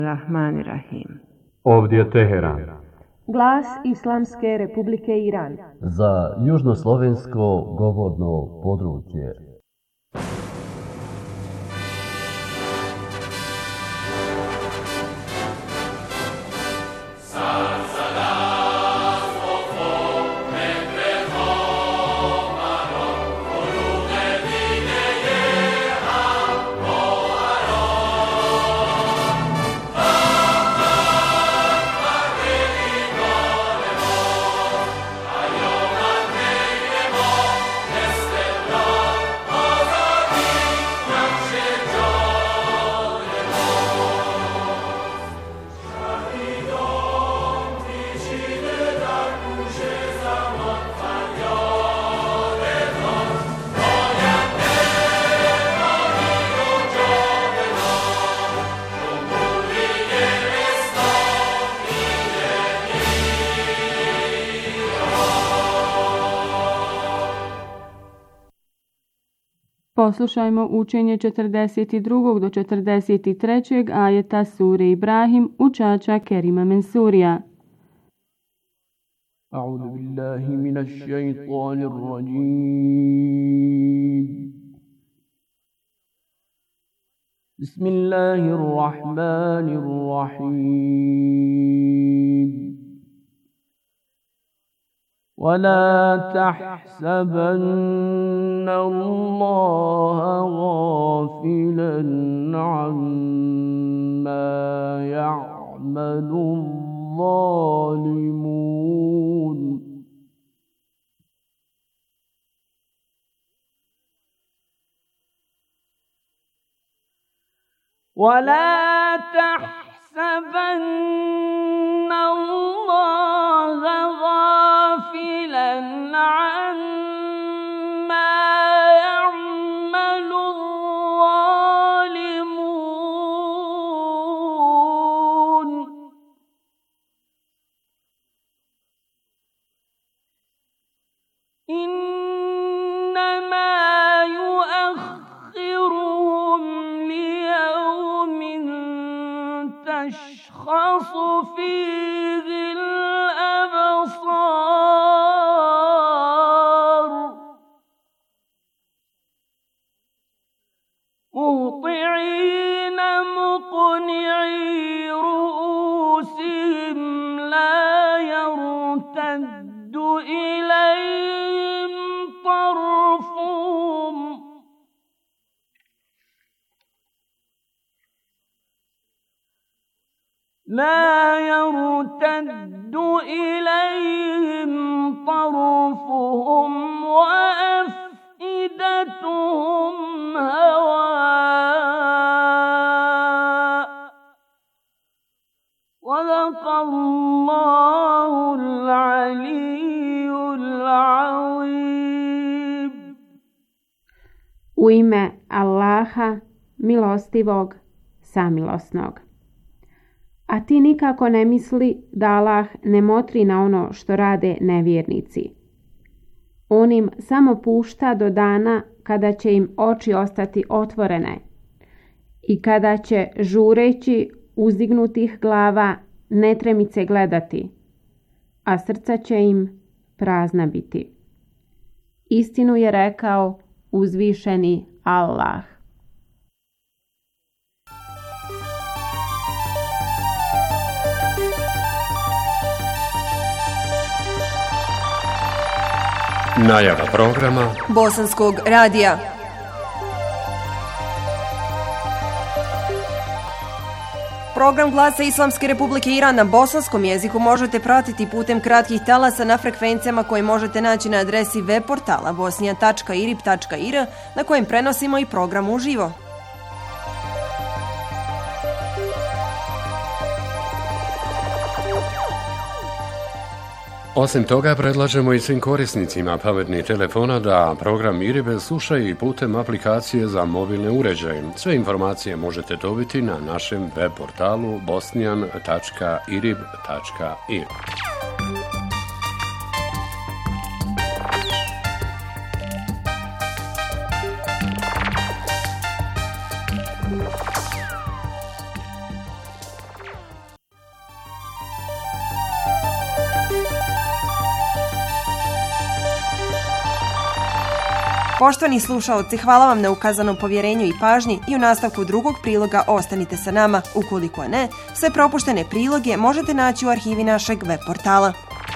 Bismillahirrahmanirrahim. Ovdje je Teheran. Glas Islamske Republike Iran. Za južnoslovensko govorno područje. Poslušajmo učenje 42. do 43. ajeta sure Ibrahim učača Kerima Mensurija. أعوذ بالله من الشيطان الرجيم بسم الله الرحمن الرحيم ولا تحسبن الله غافلا عما يعمل الظالمون ولا تحسبن الله غافلا عما يعمل الظالمون إنما يؤخرهم ليوم تشخص فيه الأبصار مهطعين مقنعي رؤوسهم لا يرتد إليهم طرفهم وأفئدتهم هواء صدق الله العلي العظيم. U ime Allaha, milostivog, samilosnog. A ti nikako ne misli da Allah ne motri na ono što rade nevjernici. On im samo pušta do dana kada će im oči ostati otvorene i kada će žureći uzdignutih glava netremice gledati, a srca će im prazna biti. Istinu je rekao uzvišeni Allah. Najava programa Bosanskog radija. Program Glasa Islamske Republike Iran na bosanskom jeziku možete pratiti putem kratkih talasa na frekvencijama koje možete naći na adresi web portala bosnija.irib.ir na kojem prenosimo i program uživo. Osim toga, predlažemo i svim korisnicima pametnih telefona da program IRIB slušaju i putem aplikacije za mobilne uređaje. Sve informacije možete dobiti na našem web portalu bosnian.irib.ir. Poštovani slušaoci, hvala vam na ukazanom povjerenju i pažnji i u nastavku drugog priloga ostanite sa nama. Ukoliko ne, sve propuštene priloge možete naći u arhivi našeg web portala.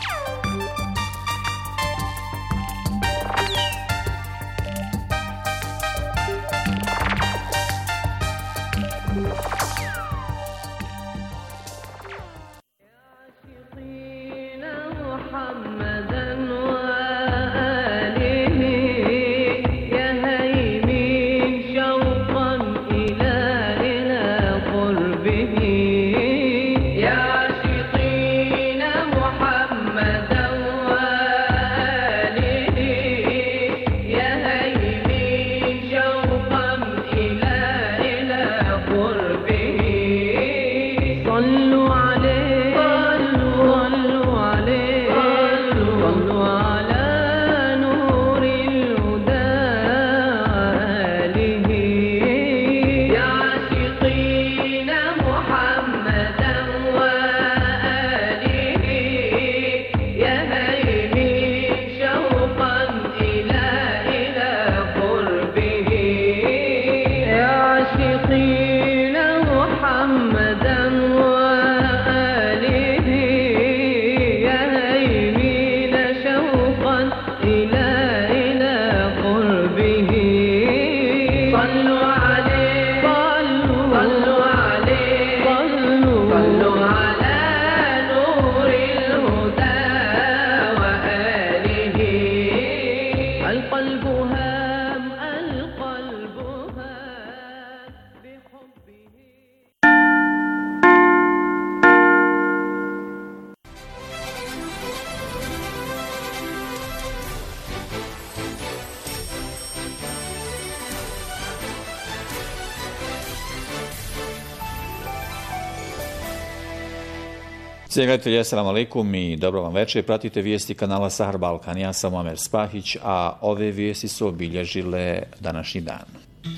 Cijenjeni gledatelji, assalamu alaikum i dobro vam večer. Pratite vijesti kanala Sahar Balkan. Ja sam Omer Spahić, a ove vijesti su obilježile današnji dan.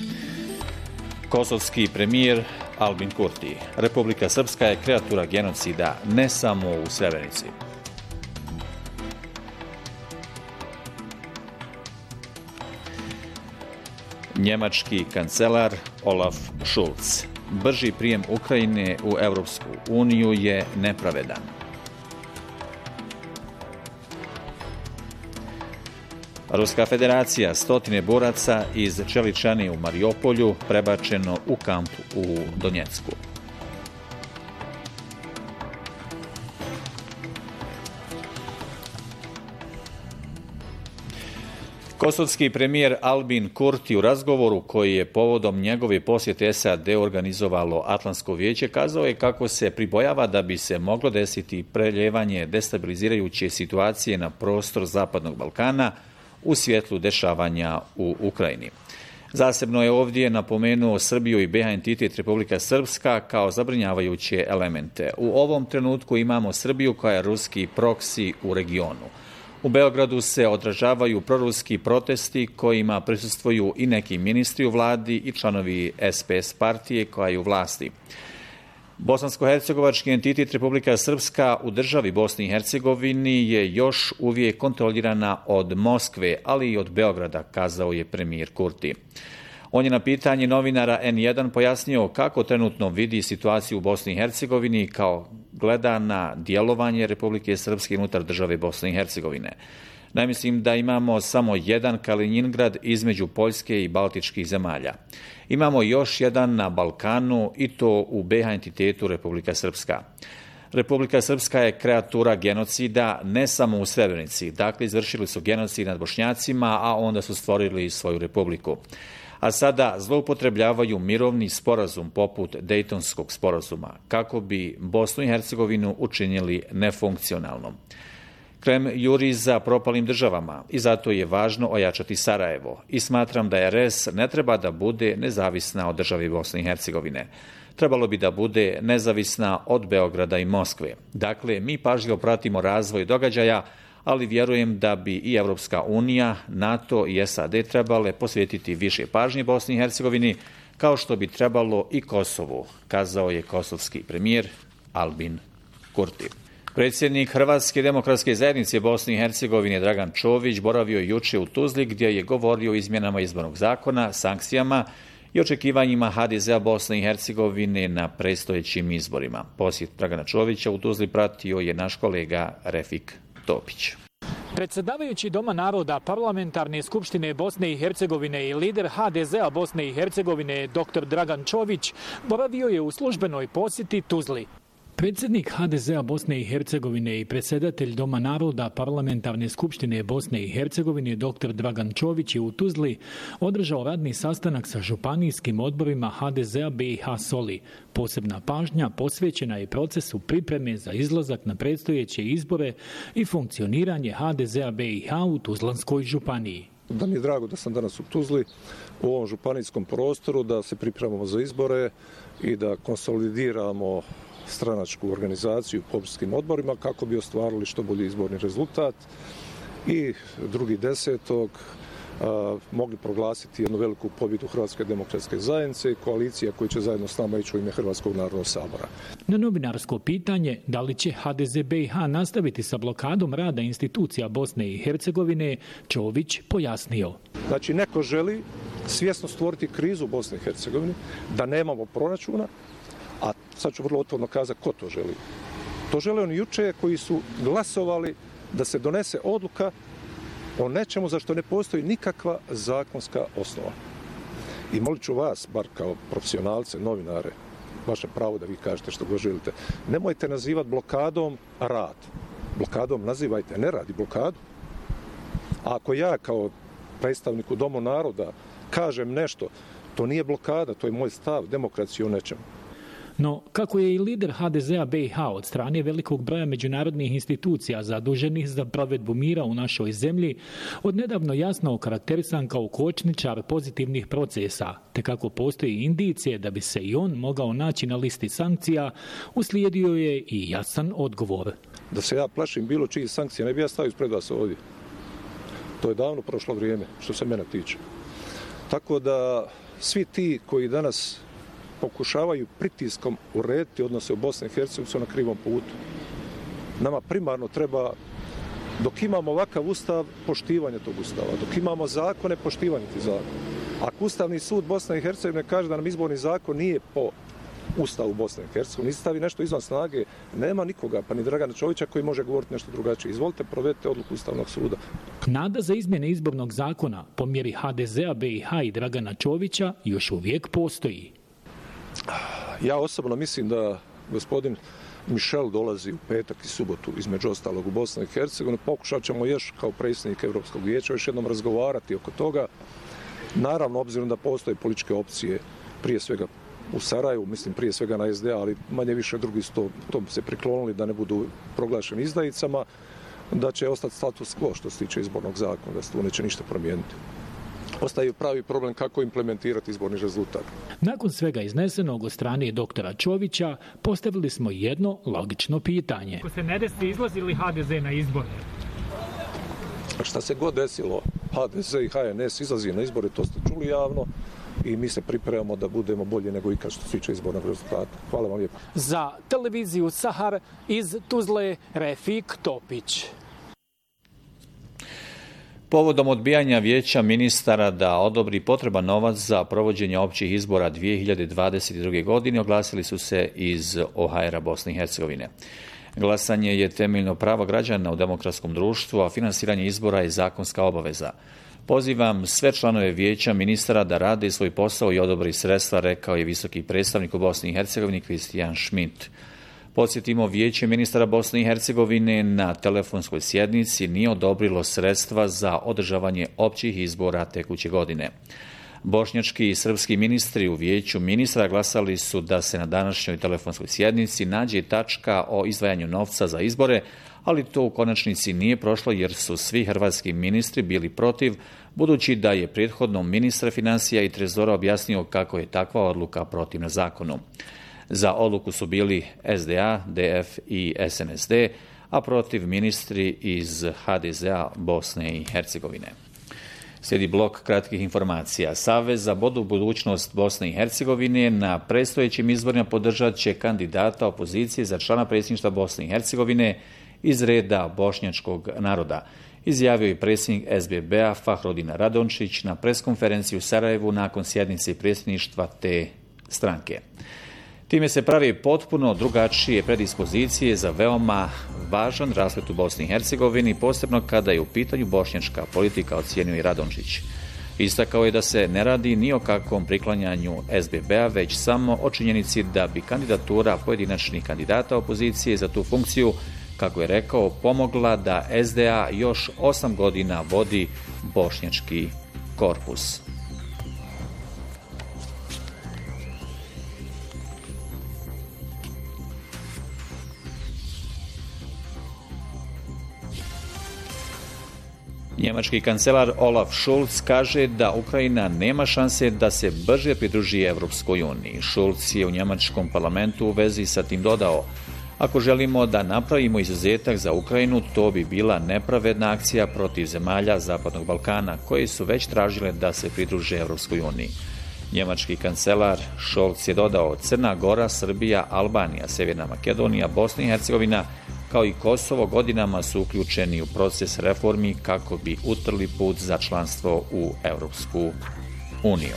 Kosovski premijer Albin Kurti. Republika Srpska je kreatura genocida ne samo u Srebrenici. Njemački kancelar Olaf Scholz. Brži prijem Ukrajine u Europsku uniju je nepravedan. Ruska federacija, 100 boraca iz Čeličane u Mariupolju prebačeno u kamp u Donjecku. Kosovski premijer Albin Kurti u razgovoru koji je povodom njegove posjete SAD organizovalo Atlantsko vijeće kazao je kako se pribojava da bi se moglo desiti preljevanje destabilizirajuće situacije na prostor Zapadnog Balkana u svjetlu dešavanja u Ukrajini. Zasebno je ovdje napomenuo Srbiju i BiH entitet Republika Srpska kao zabrinjavajuće elemente. U ovom trenutku imamo Srbiju koja je ruski proksi u regionu. U Beogradu se odražavaju proruski protesti kojima prisustvuju i neki ministri u vladi i članovi SPS partije koja je u vlasti. Bosansko-hercegovački entitet Republika Srpska u državi Bosni i Hercegovini je još uvijek kontrolirana od Moskve, ali i od Beograda, kazao je premijer Kurti. On je na pitanje novinara N1 pojasnio kako trenutno vidi situaciju u Bosni i Hercegovini kao gleda na djelovanje Republike Srpske unutar države Bosne i Hercegovine. Mislim da imamo samo jedan Kaliningrad između Poljske i Baltičkih zemalja. Imamo još jedan na Balkanu i to u BiH entitetu Republika Srpska. Republika Srpska je kreatura genocida ne samo u Srebrenici. Dakle, izvršili su genocid nad Bošnjacima, a onda su stvorili svoju republiku. A sada zloupotrebljavaju mirovni sporazum poput Dejtonskog sporazuma kako bi Bosnu i Hercegovinu učinili nefunkcionalnom. Krem juri za propalim državama i zato je važno ojačati Sarajevo i smatram da RS ne treba da bude nezavisna od države Bosne i Hercegovine. Trebalo bi da bude nezavisna od Beograda i Moskve. Dakle, mi pažljivo pratimo razvoj događaja, ali vjerujem da bi i Europska unija, NATO i SAD trebale posvetiti više pažnje Bosni i Hercegovini, kao što bi trebalo i Kosovu, kazao je kosovski premijer Albin Kurti. Predsjednik Hrvatske demokratske zajednice Bosne i Hercegovine Dragan Čović boravio jučer u Tuzli gdje je govorio o izmjenama izbornog zakona, sankcijama i očekivanjima HDZ-a Bosne i Hercegovine na predstojećim izborima. Posjet Dragana Čovića u Tuzli pratio je naš kolega Refik Topić. Predsjedavajući Doma naroda Parlamentarne skupštine Bosne i Hercegovine i lider HDZ-a Bosne i Hercegovine dr. Dragan Čović boravio je u službenoj posjeti Tuzli. Predsjednik HDZ-a Bosne i Hercegovine i predsjedatelj Doma naroda Parlamentarne skupštine Bosne i Hercegovine dr. Dragan Čović je u Tuzli održao radni sastanak sa županijskim odborima HDZ-a BiH Soli. Posebna pažnja posvećena je procesu pripreme za izlazak na predstojeće izbore i funkcioniranje HDZ-a BiH u Tuzlanskoj županiji. Da mi je drago da sam danas u Tuzli, u ovom županijskom prostoru, da se pripremamo za izbore i da konsolidiramo stranačku organizaciju po opštinskim odborima kako bi ostvarili što bolji izborni rezultat i 2.10. mogli proglasiti jednu veliku pobjedu Hrvatske demokratske zajednice i koalicija koja će zajedno s nama ići u ime Hrvatskog narodnog sabora. Na novinarsko pitanje da li će HDZ BiH nastaviti sa blokadom rada institucija Bosne i Hercegovine, Čović pojasnio. Znači, neko želi svjesno stvoriti krizu u Bosni i Hercegovini, da nemamo proračuna, a sad ću vrlo otvoreno kazati ko to želi. To žele oni juče koji su glasovali da se donese odluka o nečemu za što ne postoji nikakva zakonska osnova. I molit ću vas, bar kao profesionalce, novinare, vaše pravo da vi kažete što god želite, nemojte nazivati blokadom rad. Blokadom nazivajte nerad i blokadu. A ako ja kao predstavnik u Domu naroda kažem nešto, to nije blokada, to je moj stav, demokracije o nečemu. No, kako je i lider HDZ-a BiH od strane velikog broja međunarodnih institucija zaduženih za provedbu mira u našoj zemlji, odnedavno jasno okarakterisan kao kočničar pozitivnih procesa, te kako postoji indicije da bi se i on mogao naći na listi sankcija, uslijedio je i jasan odgovor. Da se ja plašim bilo čiji sankcija, ne bi ja stavio ispred vas ovdje. To je davno prošlo vrijeme, što se mene tiče. Tako da svi ti koji danas pokušavaju pritiskom urediti odnose u Bosni i Hercegovini su na krivom putu. Nama primarno treba, dok imamo ovakav ustav, poštivanje tog ustava. Dok imamo zakone, poštivanje tih zakona. Ako Ustavni sud Bosne i Hercegovine kaže da nam izborni zakon nije po Ustavu Bosne i Hercegovine, stavi nešto izvan snage, nema nikoga, pa ni Dragana Čovića koji može govoriti nešto drugačije. Izvolite, provedite odluku Ustavnog suda. Nada za izmjene izbornog zakona po mjeri HDZ-a BiH i Dragana Čovića još uvijek postoji. Ja osobno mislim da gospodin Michel dolazi u petak i subotu, između ostalog u Bosnu i Hercegovinu. Pokušat ćemo još kao predsjednik Europskog vijeća još jednom razgovarati oko toga. Naravno, obzirom da postoje političke opcije, prije svega u Sarajevu, mislim prije svega na SDA, ali manje više drugi su to se priklonili da ne budu proglašeni izdajicama, da će ostati status quo što se tiče izbornog zakona, da se tu neće ništa promijeniti. Ostaje pravi problem kako implementirati izborni rezultat. Nakon svega iznesenog od strane doktora Čovića, postavili smo jedno logično pitanje. Ako se ne desi, izlazi li HDZ na izbore? Šta se god desilo, HDZ i HNS izlazi na izbore, to ste čuli javno, i mi se pripremamo da budemo bolje nego ikad što se tiče izbornog rezultata. Hvala vam lijepo. Za televiziju Sahar iz Tuzle, Refik Topić. Povodom odbijanja vijeća ministara da odobri potreban novac za provođenje općih izbora 2022. godine oglasili su se iz OHR-a Bosne i Hercegovine. Glasanje je temeljno pravo građana u demokratskom društvu, a finansiranje izbora je zakonska obaveza. Pozivam sve članove vijeća ministara da rade svoj posao i odobri sredstva, rekao je visoki predstavnik u Bosni i Hercegovini Kristijan Schmidt. Podsjetimo, vijeće ministara Bosne i Hercegovine na telefonskoj sjednici nije odobrilo sredstva za održavanje općih izbora tekuće godine. Bošnjački i srpski ministri u vijeću ministara glasali su da se na današnjoj telefonskoj sjednici nađe tačka o izdvajanju novca za izbore, ali to u konačnici nije prošlo jer su svi hrvatski ministri bili protiv, budući da je prethodno ministar financija i trezora objasnio kako je takva odluka protivna zakonu. Za odluku su bili SDA, DF i SNSD, a protiv ministri iz HDZ-a Bosne i Hercegovine. Slijedi blok kratkih informacija. Savez za bolju budućnost Bosne i Hercegovine na predstojećim izborima podržat će kandidata opozicije za člana predsjedništva Bosne i Hercegovine iz reda bošnjačkog naroda, izjavio je predsjednik SBB-a Fahrodin Radončić na preskonferenciji u Sarajevu nakon sjednice predsjedništva te stranke. Time se pravi potpuno drugačije predispozicije za veoma važan rasplet u Bosni i Hercegovini, posebno kada je u pitanju bošnjačka politika, ocijenio i Radončić. Istakao je da se ne radi ni o kakvom priklanjanju SBB-a, već samo o činjenici da bi kandidatura pojedinačnih kandidata opozicije za tu funkciju, kako je rekao, pomogla da SDA još 8 godina vodi bošnjački korpus. Njemački kancelar Olaf Scholz kaže da Ukrajina nema šanse da se brže pridruži Evropskoj uniji. Scholz je u njemačkom parlamentu u vezi sa tim dodao: ako želimo da napravimo izuzetak za Ukrajinu, to bi bila nepravedna akcija protiv zemalja Zapadnog Balkana, koje su već tražile da se pridruže Evropskoj uniji. Njemački kancelar Scholz je dodao: Crna Gora, Srbija, Albanija, Sjeverna Makedonija, Bosna i Hercegovina kao i Kosovo godinama su uključeni u proces reformi kako bi utrli put za članstvo u Evropsku uniju.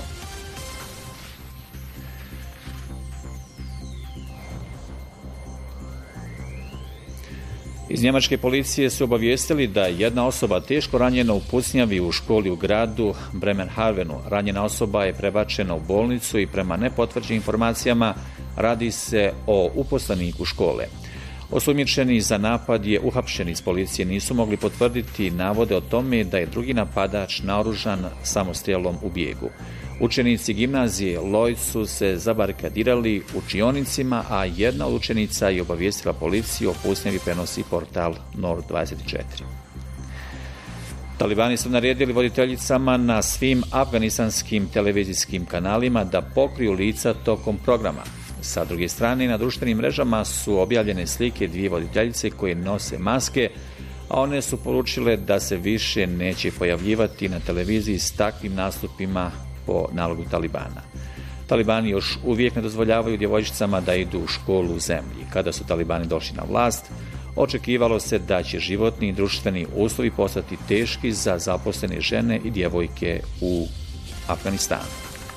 Iz njemačke policije su obavijestili da je jedna osoba teško ranjena u pucnjavi u školi u gradu Bremerhavenu. Ranjena osoba je prebačena u bolnicu i prema nepotvrđenim informacijama radi se o uposleniku škole. Osumnjičeni za napad je uhapšen. Iz policije nisu mogli potvrditi navode o tome da je drugi napadač naoružan samostrijelom u bijegu. Učenici gimnazije Lloyd su se zabarikadirali u učionicima, a jedna od učenica je obavijestila policiju o pucnjavi, prenosi portal Nord 24. Talibani su naredili voditeljicama na svim afganistanskim televizijskim kanalima da pokriju lica tokom programa. Sa druge strane, na društvenim mrežama su objavljene slike dvije voditeljice koje nose maske, a one su poručile da se više neće pojavljivati na televiziji s takvim nastupima po nalogu Talibana. Talibani još uvijek ne dozvoljavaju djevojčicama da idu u školu u zemlji. Kada su Talibani došli na vlast, očekivalo se da će životni i društveni uslovi postati teški za zaposlene žene i djevojke u Afganistanu.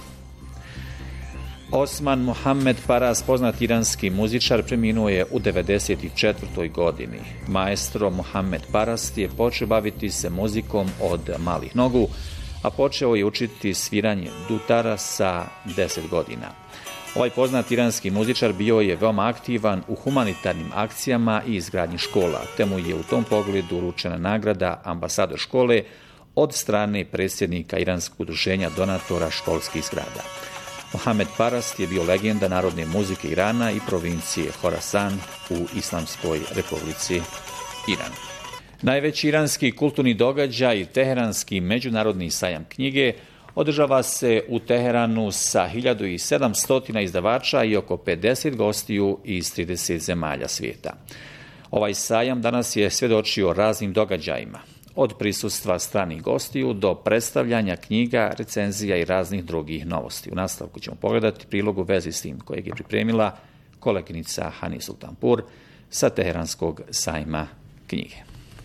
Osman Mohamed Paras, poznat iranski muzičar, preminuo je u 94. godini. Maestro Mohamed Paras je počeo baviti se muzikom od malih nogu, a počeo je učiti sviranje dutara sa 10 godina. Ovaj poznat iranski muzičar bio je veoma aktivan u humanitarnim akcijama i izgradnji škola, te mu je u tom pogledu uručena nagrada ambasador škole od strane predsjednika Iranskog udruženja donatora školskih zgrada. Mohamed Paras je bio legenda narodne muzike Irana i provincije Horasan u Islamskoj republici Iran. Najveći iranski kulturni događaj, Teheranski međunarodni sajam knjige, održava se u Teheranu sa 1700 izdavača i oko 50 gostiju iz 30 zemalja svijeta. Ovaj sajam danas je svjedočio raznim događajima, od prisustva stranih gostiju do predstavljanja knjiga, recenzija i raznih drugih novosti. U nastavku ćemo pogledati prilog u vezi s tim kojeg je pripremila koleginica Hani Sultanpur sa Teheranskog sajma knjige.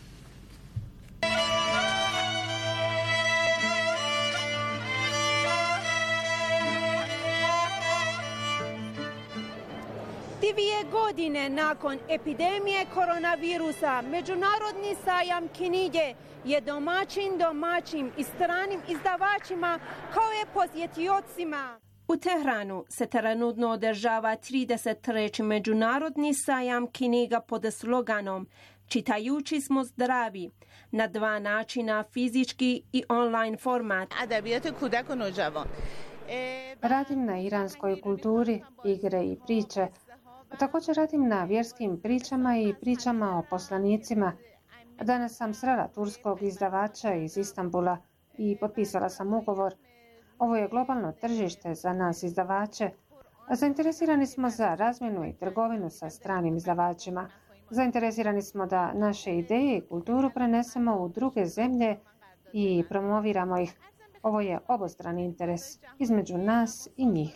Godine nakon epidemije koronavirusa, Međunarodni sajam knjige je domaćim i stranim izdavačima kao i posjetiocima. U Tehranu se trenutno održava 33. Međunarodni sajam knjiga pod sloganom Čitajući smo zdravi, na dva načina, fizički i online format. Radim na iranskoj kulturi, igre i priče. Također radim na vjerskim pričama i pričama o poslanicima. Danas sam srela turskog izdavača iz Istanbula i potpisala sam ugovor. Ovo je globalno tržište za nas izdavače. Zainteresirani smo za razmjenu i trgovinu sa stranim izdavačima. Zainteresirani smo da naše ideje i kulturu prenesemo u druge zemlje i promoviramo ih. Ovo je obostrani interes između nas i njih.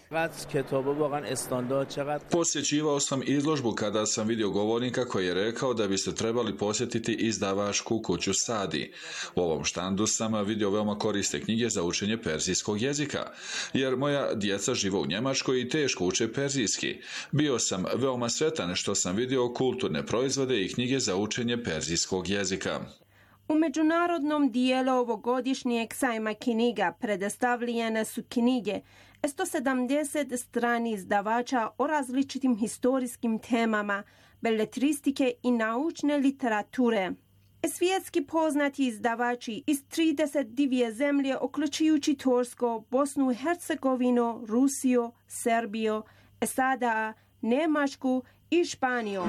Posjećivao sam izložbu kada sam vidio govornika koji je rekao da biste trebali posjetiti izdavačku kuću Sadi. U ovom štandu sam vidio veoma korisne knjige za učenje perzijskog jezika, jer moja djeca žive u Njemačkoj i teško uče perzijski. Bio sam veoma sretan što sam vidio kulturne proizvode i knjige za učenje perzijskog jezika. U međunarodnom dijelu ovogodišnjeg sajma knjiga predstavljene su knjige 170 strani izdavača o različitim historijskim temama, beletristike i naučne literature. Svjetski poznati izdavači iz 32 zemlje, uključujući Tursko, Bosnu i Hercegovinu, Rusiju, Srbiju, SAD, Njemačku i Španiju.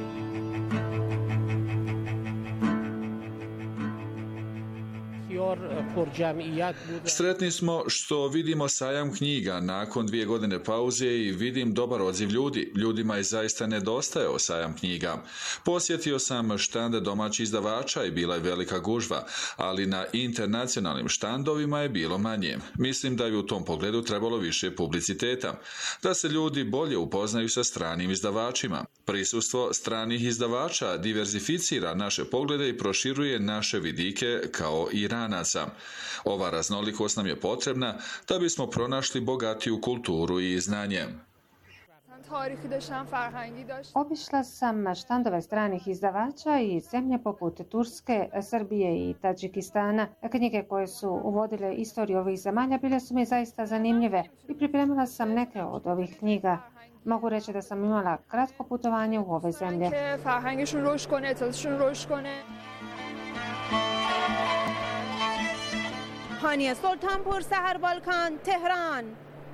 Sretni smo što vidimo sajam knjiga nakon 2 godine pauze i vidim dobar odziv ljudi. Ljudima je zaista nedostajao sajam knjiga. Posjetio sam štande domaćih izdavača i bila je velika gužva, ali na internacionalnim štandovima je bilo manje. Mislim da je u tom pogledu trebalo više publiciteta, da se ljudi bolje upoznaju sa stranim izdavačima. Prisustvo stranih izdavača diverzificira naše poglede i proširuje naše vidike kao Iranaca. Ova raznolikost nam je potrebna da bismo pronašli bogatiju kulturu i znanje. Obišla sam štandove stranih izdavača iz zemlje poput Turske, Srbije i Tadžikistana. Knjige koje su uvodile istoriju ovih zemalja bile su mi zaista zanimljive i pripremila sam neke od ovih knjiga. Mogu reći da sam imala kratko putovanje u ove zemlje. Haniye Sultanpur, Sahar Balkan, Tehran.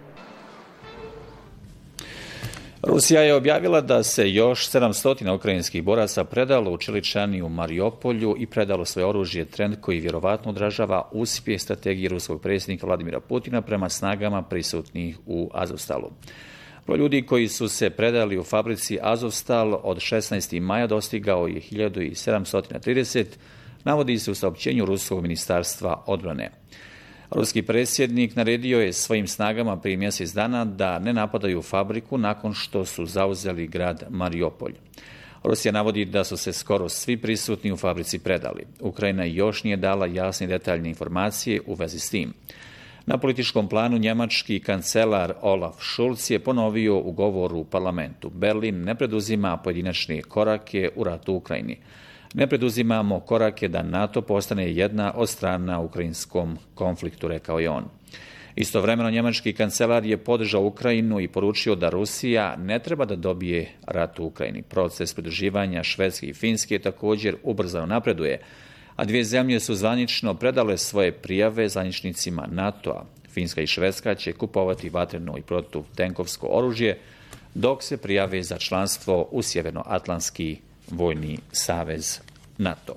Rusija je objavila da se još 700 ukrajinskih boraca predalo u Čeličani u Mariupolju i predalo svoje oružje, trend koji vjerovatno odražava uspjeh strategije ruskog predsjednika Vladimira Putina prema snagama prisutnih u Azovstalu. Broj ljudi koji su se predali u fabrici Azovstal od 16. maja dostigao je 1730, navodi se u saopćenju Ruskog ministarstva odbrane. Ruski predsjednik naredio je svojim snagama prije mjesec dana da ne napadaju fabriku nakon što su zauzeli grad Mariupolj. Rusija navodi da su se skoro svi prisutni u fabrici predali. Ukrajina još nije dala jasne i detaljne informacije u vezi s tim. Na političkom planu njemački kancelar Olaf Scholz je ponovio u govoru u parlamentu: Berlin ne preduzima pojedinačne korake u ratu u Ukrajini. Ne preduzimamo korake da NATO postane jedna od strana u ukrajinskom konfliktu, rekao je on. Istovremeno njemački kancelar je podržao Ukrajinu i poručio da Rusija ne treba da dobije rat u Ukrajini. Proces pridruživanja Švedske i Finske također ubrzano napreduje, a dvije zemlje su zvanično predale svoje prijave zvaničnicima NATO-a. Finska i Švedska će kupovati vatreno i protutenkovsko oružje, dok se prijave za članstvo u Sjevernoatlantski vojni savez NATO.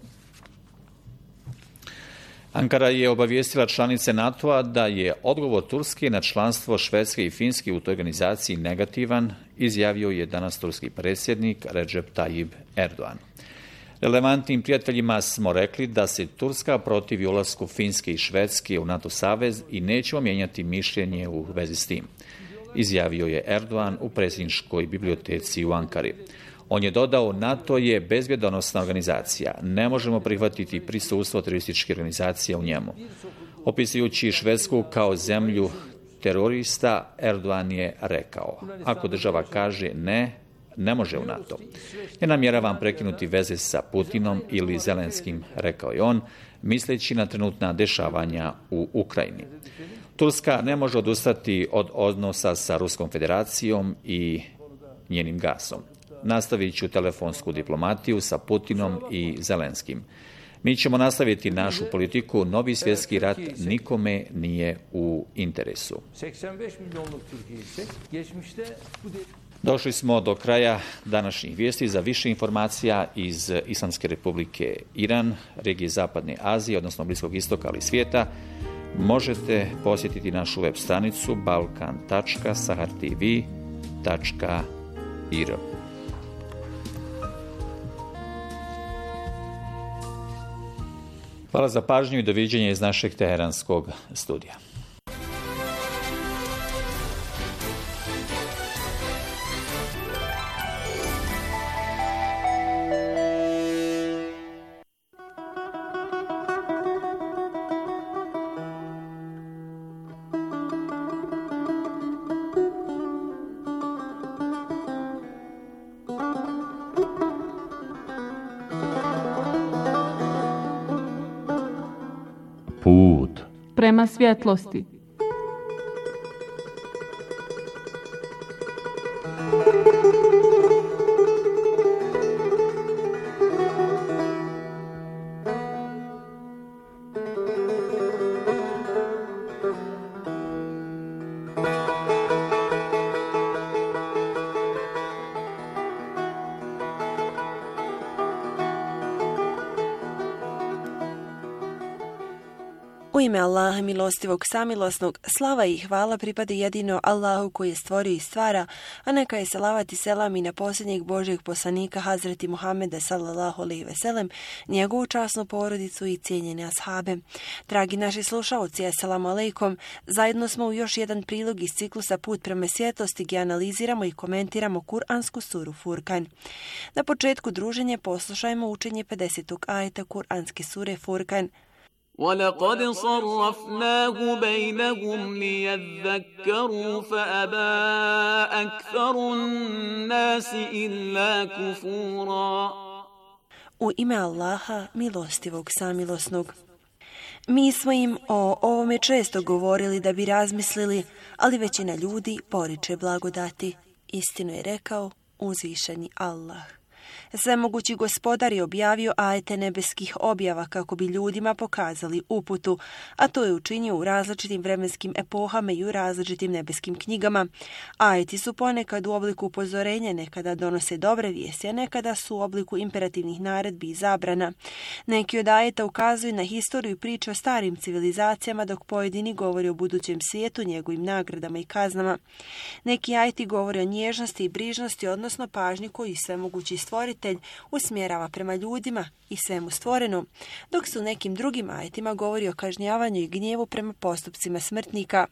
Ankara je obavijestila članice NATO-a da je odgovor Turske na članstvo Švedske i Finske u toj organizaciji negativan, izjavio je danas turski predsjednik Recep Tayyip Erdogan. Relevantnim prijateljima smo rekli da se Turska protivi ulasku Finske i Švedske u NATO savez i nećemo mijenjati mišljenje u vezi s tim, izjavio je Erdogan u predsjedničkoj biblioteci u Ankari. On je dodao: NATO je bezbjedonosna organizacija, ne možemo prihvatiti prisustvo terorističkih organizacija u njemu. Opisujući Švedsku kao zemlju terorista, Erdogan je rekao: ako država kaže ne, ne može u NATO. Ne namjeravam prekinuti veze sa Putinom ili Zelenskim, rekao je on, misleći na trenutna dešavanja u Ukrajini. Turska ne može odustati od odnosa sa Ruskom federacijom i njenim gasom. Nastavit ću telefonsku diplomatiju sa Putinom i Zelenskim. Mi ćemo nastaviti našu politiku, novi svjetski rat nikome nije u interesu. Došli smo do kraja današnjih vijesti. Za više informacija iz Islamske republike Iran, regije Zapadne Azije, odnosno Bliskog istoka, ali i svijeta, možete posjetiti našu web stranicu balkan.sahartv.ir. Hvala za pažnju i doviđenje iz našeg teheranskog studija. Put prema svjetlosti. U ime Allaha milostivog samilosnog, slava i hvala pripade jedino Allahu koji je stvorio i stvara, a neka je salavat i selam i na posljednjeg Božjeg poslanika Hazreti Muhameda sallallahu alejhi ve sellem, njegovu časnu porodicu i cijenjene ashabe. Dragi naši slušaoci, assalamu alejkom, zajedno smo u još jedan prilog iz ciklusa Put prema svjetlosti gdje analiziramo i komentiramo Kur'ansku suru Furkan. Na početku druženja poslušajmo učenje 50. ajeta Kur'anske sure Furkan. وَلَقَدْ صَرَّفْنَاهُ بَيْنَهُمْ لِيَذَّكَّرُوا فَأَبَى أَكْثَرُ النَّاسِ إِلَّا كُفُورًا. U ime Allaha, milostivog samilosnog. Mi smo im o ovome često govorili da bi razmislili, ali većina ljudi poriče blagodati. Istinu je rekao uzvišeni Allah. Svemogući gospodar je objavio ajete nebeskih objava kako bi ljudima pokazali uputu, a to je učinio u različitim vremenskim epohama i u različitim nebeskim knjigama. Ajeti su ponekad u obliku upozorenja, nekada donose dobre vijesti, a nekada su u obliku imperativnih naredbi i zabrana. Neki od ajeta ukazuju na historiju i priče o starim civilizacijama, dok pojedini govori o budućem svijetu, njegovim nagradama i kaznama. Neki ajeti govore o nježnosti i brižnosti, odnosno pažnji koju svemogući stvoritelj usmjerava prema ljudima i svemu stvoreno, dok se u nekim drugim ajetima govori o kažnjavanju i gnjevu prema postupcima smrtnika.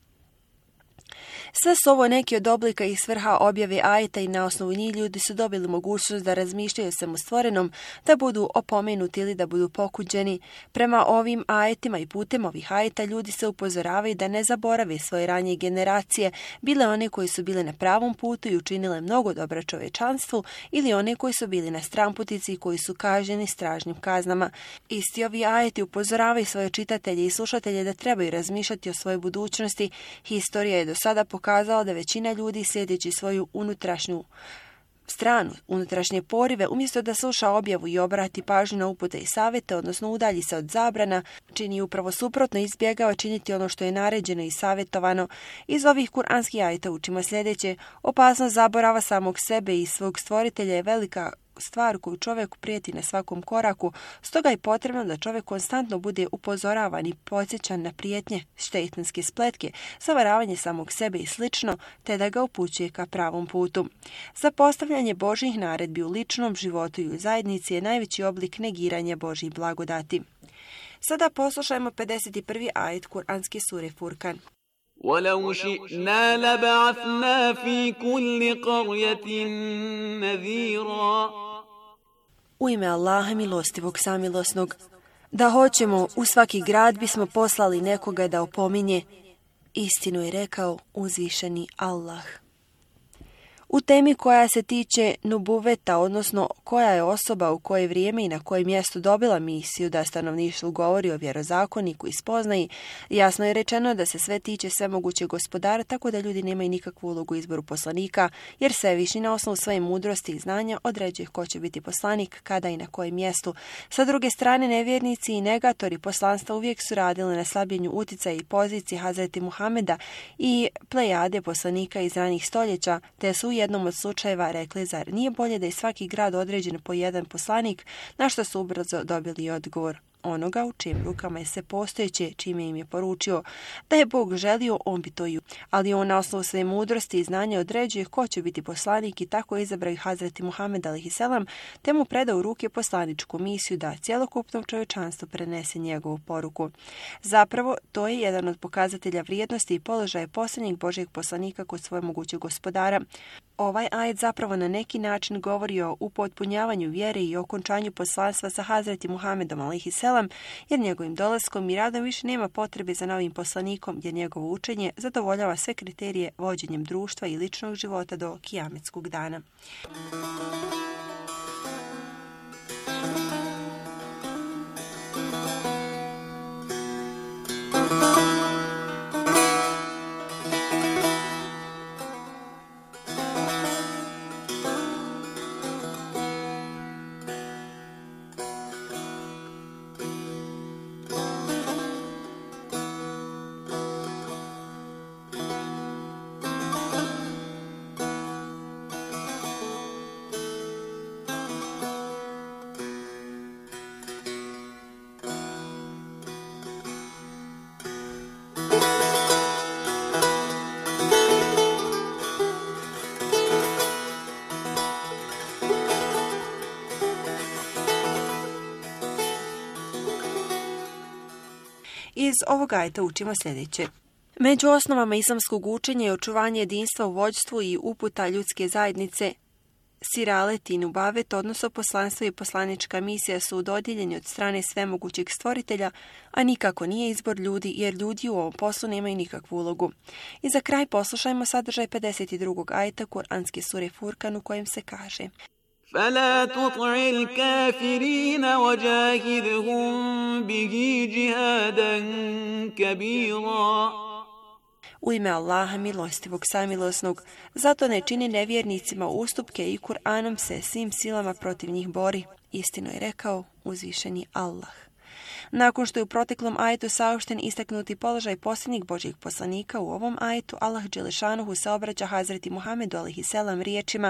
Sve su ovo neki od oblika i svrha objave ajeta i na osnovu njih ljudi su dobili mogućnost da razmišljaju o svemu stvorenom, da budu opomenuti ili da budu pokuđeni. Prema ovim ajetima i putem ovih ajeta ljudi se upozoravaju da ne zaborave svoje ranije generacije, bile one koji su bile na pravom putu i učinile mnogo dobra čovječanstvu ili one koji su bili na stramputici i koji su kažnjeni stražnim kaznama. Isti ovi ajeti upozoravaju svoje čitatelje i slušatelje da trebaju razmišljati o svojoj budućnosti. Historija je do sada pokazala da većina ljudi slijedeći svoju unutrašnju stranu, unutrašnje porive, umjesto da sluša objavu i obrati pažnju na upute i savjete, odnosno udalji se od zabrana, čini upravo suprotno, izbjegava činiti ono što je naređeno i savjetovano. Iz ovih kuranskih ajeta učimo sljedeće: opasnost zaborava samog sebe i svog stvoritelja je velika stvar koju čovjeku prijeti na svakom koraku, stoga je potrebno da čovjek konstantno bude upozoravan i podsjećan na prijetnje, šejtanske spletke, zavaravanje samog sebe i slično, te da ga upućuje ka pravom putu. Zapostavljanje Božjih naredbi u ličnom životu i u zajednici je najveći oblik negiranja Božjih blagodati. Sada poslušajmo 51. ajet Kur'anske sure Furkan. وَلَوْ شِئْنَا لَبَعَثْنَا فِي كُلِّ قَرْيَةٍ نَذِيرًا. U ime Allaha milostivog samilosnog, da hoćemo, u svaki grad bismo poslali nekoga da opominje. Istinu je rekao uzvišeni Allah. U temi koja se tiče nubuveta, odnosno koja je osoba u koje vrijeme i na koje mjestu dobila misiju da stanovništvu govori o vjerozakoniku i spoznaji, jasno je rečeno da se sve tiče svemogućeg gospodara, tako da ljudi nemaju nikakvu ulogu u izboru poslanika, jer Svevišnji na osnovu svoje mudrosti i znanja određuje ko će biti poslanik, kada i na kojem mjestu. Sa druge strane, nevjernici i negatori poslanstva uvijek su radili na slabljenju utjecaja i pozicije Hazreti Muhameda i plejade poslanika iz ranih stoljeća, te su u jednom od slučajeva rekli: zar nije bolje da je svaki grad određen po jedan poslanik, na što su ubrzo dobili odgovor: onoga u čijim rukama je sve postojeće, čime im je poručio da je Bog želio, on bi to i ali on na osnovu svoje mudrosti i znanja određuje ko će biti poslanik i tako izabrao i Hazreti Muhammed a.s. te mu predao u ruke poslaničku misiju da cjelokupnom čovječanstvu prenese njegovu poruku. Zapravo, to je jedan od pokazatelja vrijednosti i položaja posljednjeg Božjeg poslanika kod svojeg mogućeg gospodara. Ovaj ajet zapravo na neki način govori o upotpunjavanju vjere i okončanju poslanstva sa Hazreti Muhammedom a.s. jer njegovim dolaskom i radom više nema potrebe za novim poslanikom jer njegovo učenje zadovoljava sve kriterije vođenjem društva i ličnog života do kijametskog dana. Iz ovog ajeta učimo sljedeće. Među osnovama islamskog učenja je očuvanje jedinstva u vođstvu i uputa ljudske zajednice. Siralet i Nubavet, odnosno poslanstvo i poslanička misija su dodijeljeni od strane svemogućeg stvoritelja, a nikako nije izbor ljudi, jer ljudi u ovom poslu nemaju nikakvu ulogu. I za kraj poslušajmo sadržaj 52. ajeta Kur'anske sure Furkan u kojem se kaže: فلا تطع الكافرين وجاهدهم به جهادا كبيرا. U ime Allaha milostivog samilosnog, zato ne čini nevjernicima ustupke i Kur'anom se svim silama protiv njih bori. Istino je rekao uzvišeni Allah. Nakon što je u proteklom ajetu saopšten istaknuti položaj posljednjeg Božjeg poslanika, u ovom ajetu Allah dželešanuhu se obraća Hazreti Muhammedu a.s. riječima: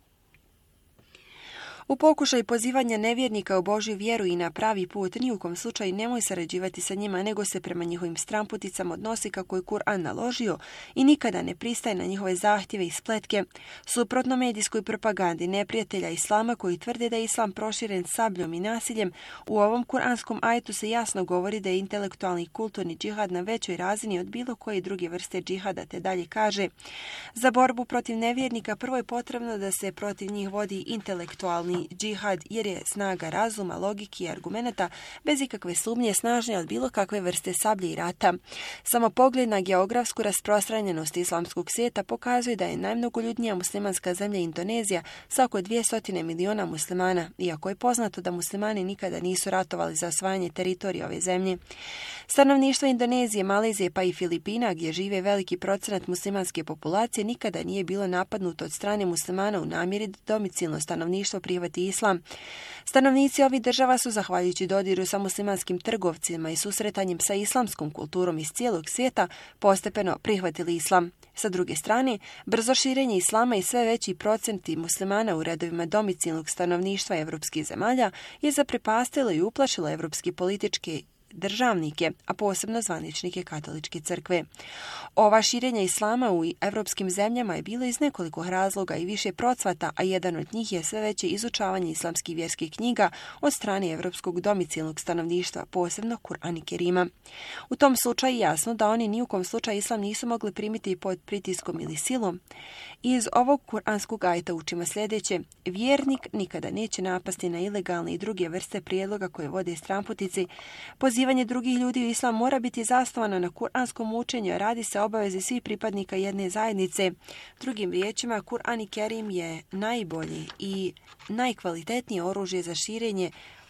U pokušaju pozivanja nevjernika u Božju vjeru i na pravi put, ni u kom slučaju nemoj sarađivati sa njima, nego se prema njihovim stramputicama odnosi kako je Kur'an naložio i nikada ne pristaje na njihove zahtjeve i spletke. Suprotno medijskoj propagandi neprijatelja Islama koji tvrde da je Islam proširen sabljom i nasiljem, u ovom kuranskom ajetu se jasno govori da je intelektualni i kulturni džihad na većoj razini od bilo koje druge vrste džihada, te dalje kaže: za borbu protiv nevjernika prvo je potrebno da se protiv njih vodi intelektualni džihad, jer je snaga razuma, logike i argumenata bez ikakve sumnje snažnija od bilo kakve vrste sablje i rata. Samo pogled na geografsku rasprostranjenost islamskog svijeta pokazuje da je najmnogoljudnija muslimanska zemlja Indonezija sa oko 200 miliona muslimana, iako je poznato da muslimani nikada nisu ratovali za osvajanje teritorija ove zemlje. Stanovništvo Indonezije, Malezije pa i Filipina, gdje žive veliki procenat muslimanske populacije, nikada nije bilo napadnuto od strane muslimana u namjeri da domicilno stanovništvo prihvati islam. Stanovnici ovih država su, zahvaljujući dodiru sa muslimanskim trgovcima i susretanjem sa islamskom kulturom iz cijelog svijeta, postepeno prihvatili islam. Sa druge strane, brzo širenje islama i sve veći procenti muslimana u redovima domicilnog stanovništva evropskih zemalja je zaprepastilo i uplašilo evropski političke državnike, a posebno zvaničnike katoličke crkve. Ova širenja islama u evropskim zemljama je bilo iz nekoliko razloga i više procvata, a jedan od njih je sve veće izučavanje islamskih vjerskih knjiga od strane evropskog domicilnog stanovništva, posebno Kur'an i Kerima. U tom slučaju jasno da oni ni u kom slučaju islam nisu mogli primiti pod pritiskom ili silom. Iz ovog kuranskog ajeta učimo sljedeće: vjernik nikada neće napasti na ilegalne i druge vrste prijedloga koje vode stramputici. Pozivanje drugih ljudi u islam mora biti zasnovano na kuranskom učenju, a radi se o obavezi svih pripadnika jedne zajednice. Drugim riječima, Kur'an i Kerim je najbolje i najkvalitetnije oružje za širenje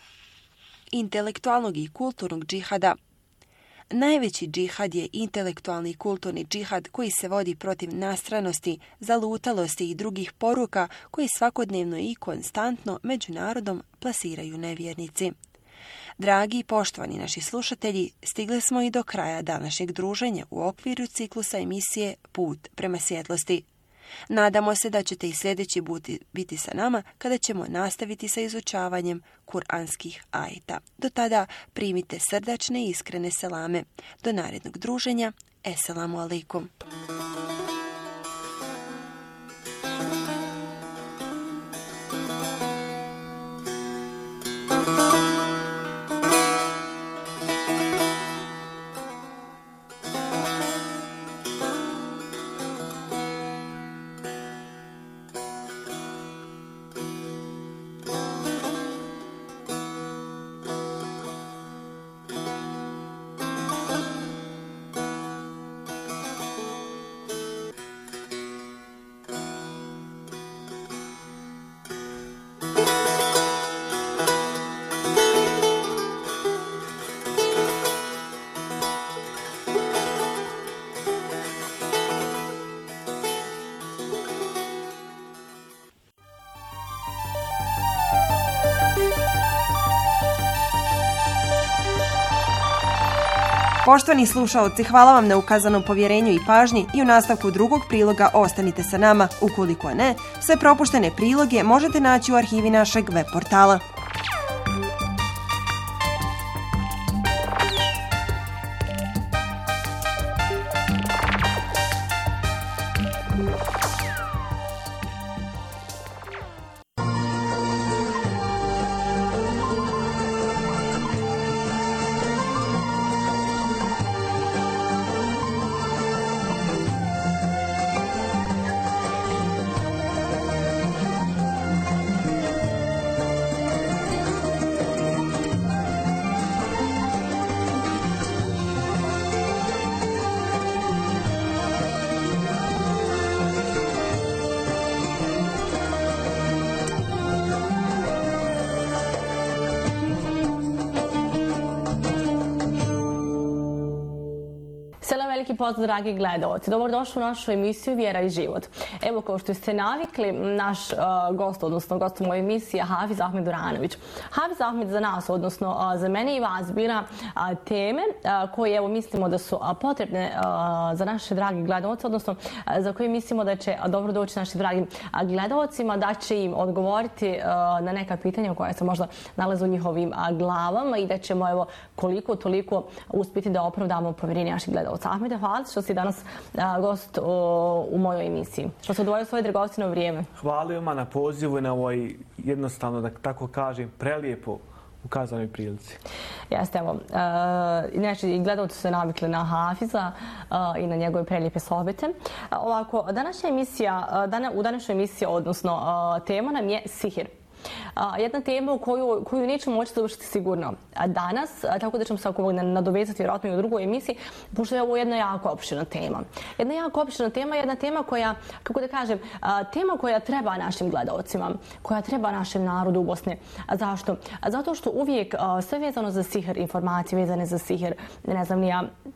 intelektualnog i kulturnog džihada. Najveći džihad je intelektualni i kulturni džihad koji se vodi protiv nastranosti, zalutalosti i drugih poruka koji svakodnevno i konstantno među narodom plasiraju nevjernici. Dragi i poštovani naši slušatelji, stigli smo i do kraja današnjeg druženja u okviru ciklusa emisije Put prema svjetlosti. Nadamo se da ćete i sljedeći biti sa nama kada ćemo nastaviti sa izučavanjem kuranskih ajeta. Do tada primite srdačne i iskrene selame. Do narednog druženja. Esselamu alaikum. Poštovani slušaoci, hvala vam na ukazanom povjerenju i pažnji i u nastavku drugog priloga ostanite sa nama. Ukoliko ne, sve propuštene priloge možete naći u arhivi našeg web portala. Veliki pozdrav, dragi gledalci. Dobrodošli u našu emisiju Vjera i život. Evo, kao što ste navikli, naš gost, odnosno gost u mojoj emisiji je Hafiz Ahmed Duranović. Hafiz Ahmed za nas, odnosno za mene i vas, bira teme koje evo mislimo da su potrebne za naše dragi gledalce, odnosno za koje mislimo da će dobro doći našim dragim gledalcima, da će im odgovoriti na neka pitanja koja se možda nalaze u njihovim glavama i da ćemo evo koliko toliko uspjeti da opravdamo povjerenje naših gledalca. Ahmede, hvala što si danas gost u mojoj emisiji. Što se odvojio svoje dragocjeno vrijeme. Hvala vam na pozivu i na ovoj jednostavno, da tako kažem, prelijepo ukazanoj prilici. Jeste, evo. Inače, i gledalci su se navikli na Hafiza i na njegove prelijepe sohbete. Ovako, u današnjoj emisiji, odnosno tema nam je sihir. Jedna tema koju nećemo moći završiti sigurno danas, tako da ćemo se nadovezati vjerojatno i u drugoj emisiji, pošto je ovo jedna jako opširna tema. Jedna jako opširna tema, jedna tema koja, kako da kažem, tema koja treba našim gledalcima, koja treba našem narodu u Bosni. Zašto? Zato što uvijek sve vezano za sihir, informacije vezane za sihir, ne znam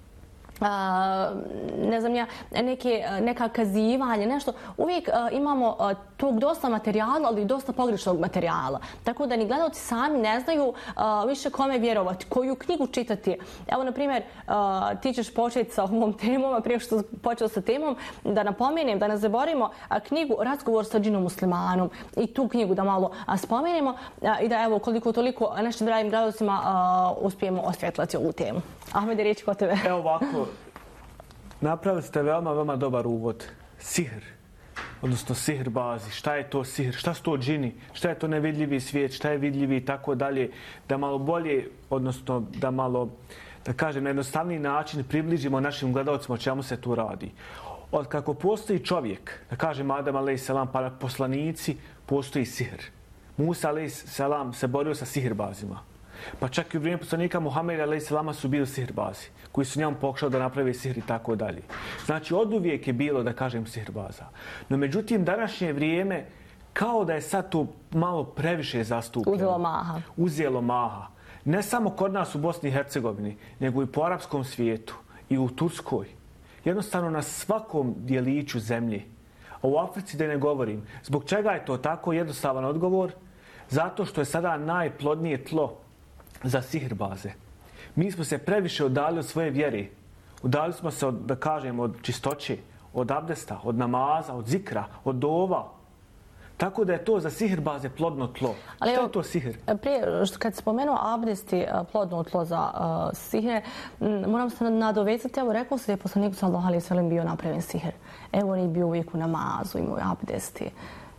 ni ja, neka kazivanja, nešto. Uvijek imamo tog dosta materijala, ali i dosta pogrešnog materijala. Tako da ni gledalci sami ne znaju više kome vjerovati, koju knjigu čitati. Evo, na primjer, ti ćeš početi sa ovom temom, a prije što počeo sa temom, da napomenem, da ne zaboravimo knjigu Razgovor sa džinom muslimanom i tu knjigu da malo spomenemo i da evo koliko toliko našim dragim gledalcima uspijemo osvjetlati ovu temu. Ahmede, riječ kod tebe. Evo ovako, napravili ste veoma dobar uvod. Sihr, odnosno sihr bazi. Šta je to sihr? Šta su to džini? Šta je to nevidljivi svijet? Šta je vidljivi i tako dalje? Da malo bolje, odnosno da malo, da kažem, na jednostavniji način približimo našim gledalcima o čemu se tu radi. Od kako postoji čovjek, da kažem Adam a.s. pa poslanici, postoji sihr. Musa a.s. se borio sa sihrbazima. Pa čak i u vrijeme poslanika Muhameda a.s. su bili sihrbazi, koji su njemu pokušali da naprave sihr i tako dalje. Znači, oduvijek je bilo, da kažem, sihrbaza. No, međutim, današnje vrijeme, kao da je sad to malo previše zastupljeno. Uzelo maha. Ne samo kod nas u Bosni i Hercegovini, nego i po arapskom svijetu i u Turskoj. Jednostavno na svakom dijeliću zemlje. A u Africi da ne govorim. Zbog čega je to tako? Jednostavan odgovor. Zato što je sada najplodnije tlo za sihrbaze. Mi smo se previše udalili od svoje vjere. Udalili smo se, da kažem, od čistoće, od abdesta, od namaza, od zikra, od dova. Tako da je to za sihirbaze plodno tlo. Ali šta je to sihr? Prije, kad si spomenuo abdest i plodno tlo za sihr, moram se nadovezati, evo rekao se da je poslanik sallallahu alejhi ve sellem bio napravljen sihr. Evo on je bio uvijek u namazu, imao abdesti.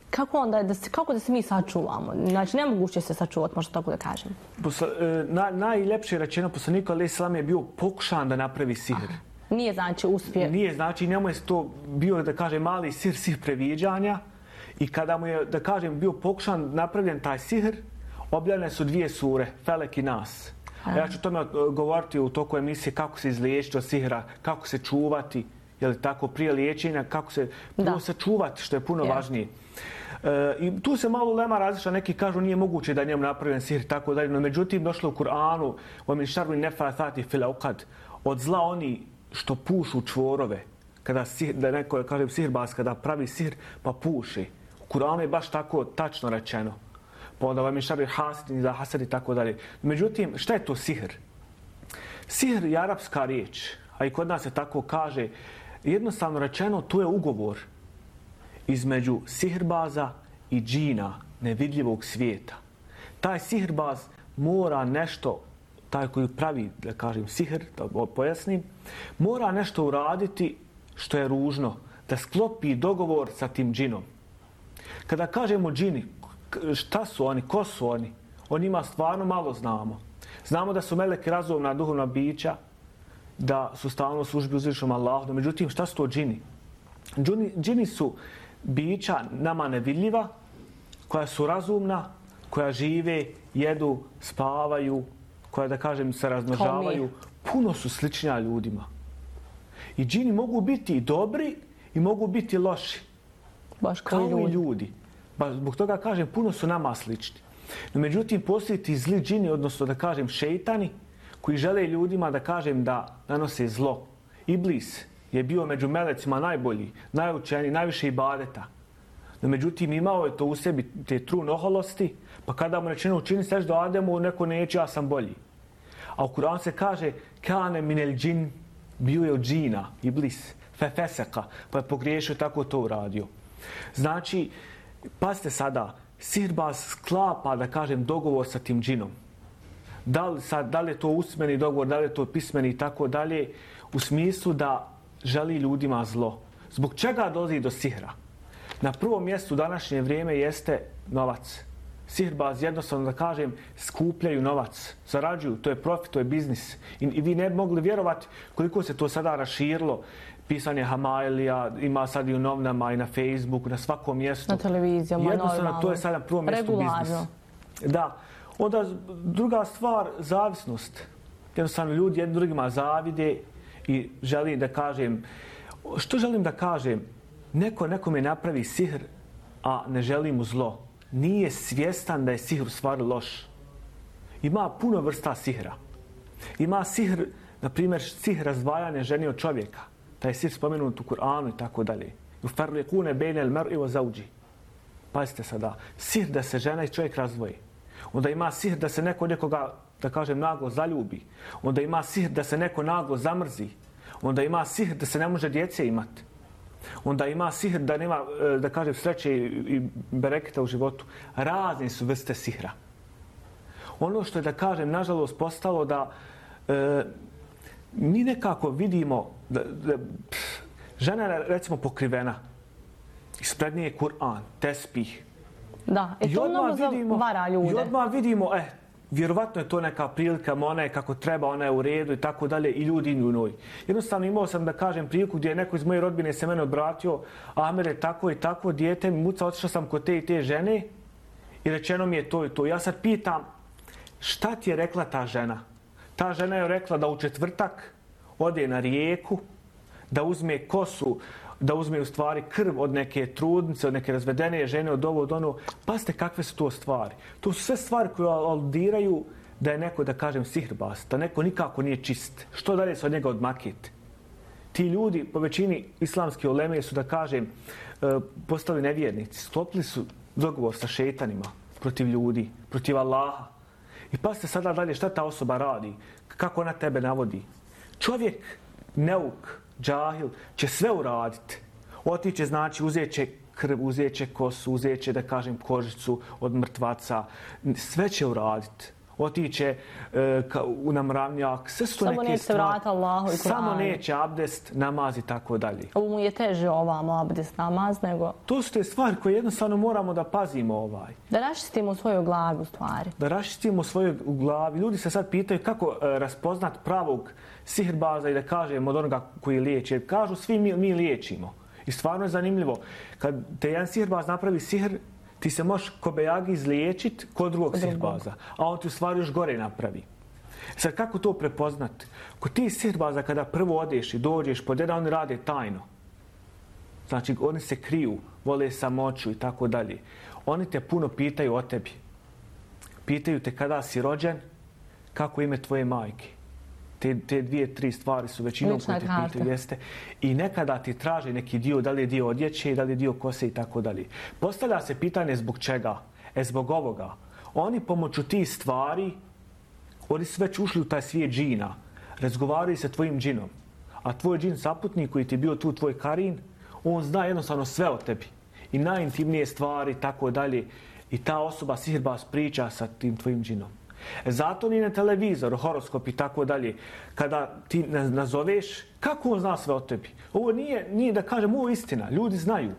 Kako da se mi sačuvamo? Znači, nemoguće se sačuvati, možda tako da kažem. Najljepše rečeno poslaniku alejhi selam je bio pokušan da napravi sihr. Nije znači uspije. Nije znači, njemu je to bio, da kažem, mali sihr previđanja. I kada mu je, da kažem, bio pokušan napravljen taj sihr, objavljene su 2 sure, Felek i Nas. Ja ću tome govoriti u toku emisije kako se izliječiti od sihra, kako se čuvati, je li tako, prije liječenja, kako se prvo sačuvati, što je puno važnije. I tu se malo lema različita, neki kažu nije moguće da je njemu napravljen sihr, tako dalje, no međutim došlo u Kur'anu, وَمِنْ شَرِّ النَّفَّاثَاتِ فِي الْعُقَدِ, od zla oni što pušu čvorove, kada da neko, kažem, sihirbaz, kada pravi sihr, pa puši. U Kur'anu je baš tako tačno rečeno. Pa onda vam je šarri hasidin za hasad i tako dalje. Međutim, šta je to sihr? Sihr je arapska riječ, a i kod nas se tako kaže. Jednostavno rečeno, to je ugovor između sihirbaza i džina, nevidljivog svijeta. Taj sihirbaz mora nešto, taj koji pravi, da kažem, sihr, da pojasnim, mora nešto uraditi što je ružno, da sklopi dogovor sa tim džinom. Kada kažemo džini, šta su oni, ko su oni? O njima stvarno malo znamo. Znamo da su meleki razumna duhovna bića, da su stalno u službi uzvišenom Allahu. Međutim, šta su to džini? Džini su bića nama nevidljiva, koja su razumna, koja žive, jedu, spavaju, koja, da kažem, se razmnožavaju. Puno su sličnija ljudima. I džini mogu biti i dobri i mogu biti loši. Baš kao i ljudi. Zbog toga kažem, puno su nama slični. No, međutim, postoji ti zli džini, odnosno da kažem šejtani, koji žele ljudima, da kažem, da nanose zlo. Iblis je bio među melecima najbolji, najučeniji, najviše ibadeta. No, međutim, imao je to u sebi, te trun oholosti, pa kada mu rečeno učini seždu Ademu, neko neće, ja sam bolji. A u Kur'anu se kaže, kane minel džin, bio je od džina, Iblis, fefeseka, pa je pogriješio, tako to uradio. Znači, pazite sada, sihirbaz sklapa, da kažem, dogovor sa tim džinom. Da li je to usmeni dogovor, da li je to pismeni i tako dalje, u smislu da želi ljudima zlo. Zbog čega dolazi do sihra? Na prvom mjestu današnje vrijeme jeste novac. Sihirbaz, jednostavno da kažem, skupljaju novac, zarađuju, to je profit, to je biznis. I vi ne bi mogli vjerovati koliko se to sada raširilo. Pisanje Hamailija, ima sad i u novinama i na Facebooku, na svakom mjestu. Na televizijama, jednostavno, to je sada na prvom mjestu biznis. Da. Onda druga stvar, zavisnost. Jednostavno ljudi jednim drugima zavide i želi da kažem, što želim da kažem? Nekome napravi sihr, a ne želi mu zlo. Nije svjestan da je sihr u stvari loš. Ima puno vrsta sihra. Ima sihr, na primjer, sihr razdvajanja žene od čovjeka. Taj sihr spomenut u Kur'anu i tako dalje. Yufarriqune bejne al-mar'i wa zawji. Pazite sada, sihr da se žena i čovjek razdvoji. Onda ima sihr da se neko nekoga, da kažem, naglo zaljubi. Onda ima sihr da se neko naglo zamrzi. Onda ima sihr da se ne može djece imati. Onda ima sihr da nema, da kažem, sreće i bereketa u životu. Razne su vrste sihra. Ono što je, da kažem, nažalost postalo da mi nekako vidimo da žena je, recimo, pokrivena. Ispred nje je Kur'an, tespih. Da, i to mnogo vara ljude. I odmah vidimo, vjerovatno je to neka prilika, ona je kako treba, ona je u redu i tako dalje, i ljudi idu u njoj. Jednostavno imao sam, da kažem, priliku gdje je neko iz moje rodbine se mene obratio, Ahmed je tako i tako, dijete mi muca, otišao sam kod te i te žene i rečeno mi je to i to. Ja sad pitam, šta ti je rekla ta žena? Ta žena je rekla da u četvrtak ode na rijeku, da uzme kosu, da uzme u stvari krv od neke trudnice, od neke razvedene žene, od ovo, od ono. Pazite kakve su to stvari. To su sve stvari koje aludiraju da je neko, da kažem, sihirbaz, da neko nikako nije čist. Što dalje se od njega odmakiti? Ti ljudi, po većini islamske uleme, su, da kažem, postali nevjernici. Sklopili su dogovor sa šejtanima protiv ljudi, protiv Allaha. I pazite sada dalje šta ta osoba radi, kako ona tebe navodi. Čovjek, neuk, džahil, će sve uraditi Otiće, znači, uzet će krv, uzet će kosu, uzet će, da kažem, kožicu od mrtvaca. Sve će uraditi. Otiće na mravnjak, sve su to neke stvari. Samo neće abdest, namaz i tako dalje. Ovo mu je teže ovamo abdest, namaz, nego... To su te stvari koje jednostavno moramo da pazimo Da raščistimo svoju glavu stvari. Da raščistimo svoju glavu. Ljudi se sad pitaju kako raspoznat pravog sihirbaza i da kažemo od onoga koji liječi. Jer kažu svi mi liječimo. I stvarno je zanimljivo. Kad te jedan sihirbaz napravi sihr, ti se možeš ko bejagi izliječiti kod drugog sihirbaza, a on ti u stvari još gore napravi. Sad kako to prepoznati? Kod ti sihirbaza kada prvo odeš i dođeš pod jedan, oni rade tajno. Znači oni se kriju, vole samoću i tako dalje. Oni te puno pitaju o tebi. Pitaju te kada si rođen, kako ime tvoje majke. Te 2-3 stvari su većinom koje te pitaju, jeste. I nekada ti traže neki dio, da li je dio odjeće, da li je dio kose i tako dalje. Postavlja se pitanje zbog čega? Zbog ovoga. Oni pomoću tih stvari, oni su već ušli u taj svijet džina. Razgovaraju sa tvojim džinom. A tvoj džin saputnik koji ti je bio tu, tvoj karin, on zna jednostavno sve o tebi. I najintimnije stvari, tako dalje. I ta osoba sihirbaz priča sa tim tvojim džinom. Zato ni na televizor, horoskop i tako dalje, kada ti nazoveš, kako on zna sve o tebi? Ovo nije da kažem, ovo je istina, ljudi znaju.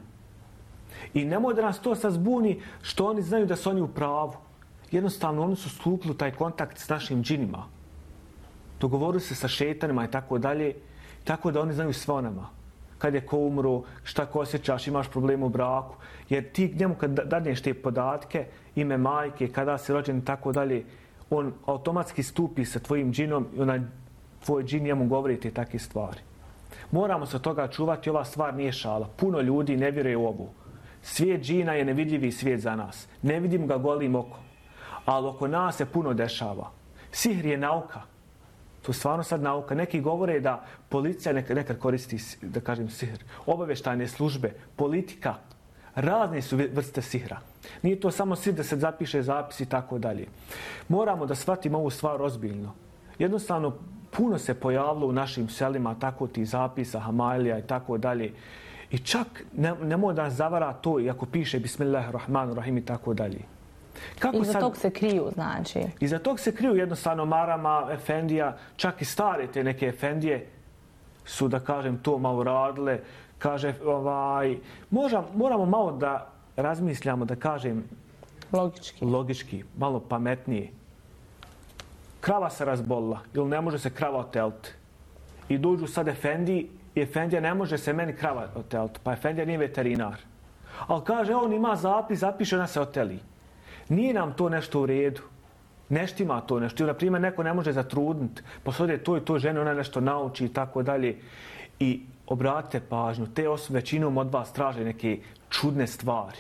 I nemoj da nas to sad zbuni što oni znaju da su oni u pravu. Jednostavno, oni su stupili taj kontakt s našim džinima. Dogovorili se sa šetanima i tako dalje, tako da oni znaju sve o nama. Kad je ko umro, šta ko osjećaš, imaš problem u braku. Jer ti njemu kad dadneš te podatke, ime majke, kada si rođen i tako dalje, on automatski stupi sa tvojim džinom i onaj tvoj džin njemu govori te takve stvari. Moramo se od toga čuvati, ova stvar nije šala. Puno ljudi ne vjeruje u ovu. Svijet džina je nevidljivi svijet za nas. Ne vidim ga golim okom. Ali oko nas se puno dešava. Sihr je nauka. To je stvarno sad nauka. Neki govore da policija nekad koristi, da kažem, sihr. Obavještajne službe, politika. Razne su vrste sihra. Nije to samo sihr da se zapiše zapis i tako dalje. Moramo da shvatimo ovu stvar ozbiljno. Jednostavno, puno se pojavilo u našim selima tako ti zapisa, hamailija i tako dalje. I čak nemoj da nas zavara to i ako piše Bismillahirrahmanirrahim i tako dalje. Iza tog se kriju, znači? Iza tog se kriju jednostavno marama, efendija, čak i stare te neke efendije su, da kažem, to malo radile. Kaže, moramo malo da razmišljamo, da kažem, logički, malo pametnije. Krava se razbolila ili ne može se krava oteliti. I dođu sad efendiji i efendija ne može se meni krava oteliti, pa efendija nije veterinar. Ali kaže, on ima zapis, zapiše, ona se oteli. Nije nam to nešto u redu. Nešto ima to nešto. Na primjer, neko ne može zatrudniti, pa se ode toj žene, ona nešto nauči i tako dalje. I obratite pažnju, te osobe većinom od vas traže neke čudne stvari.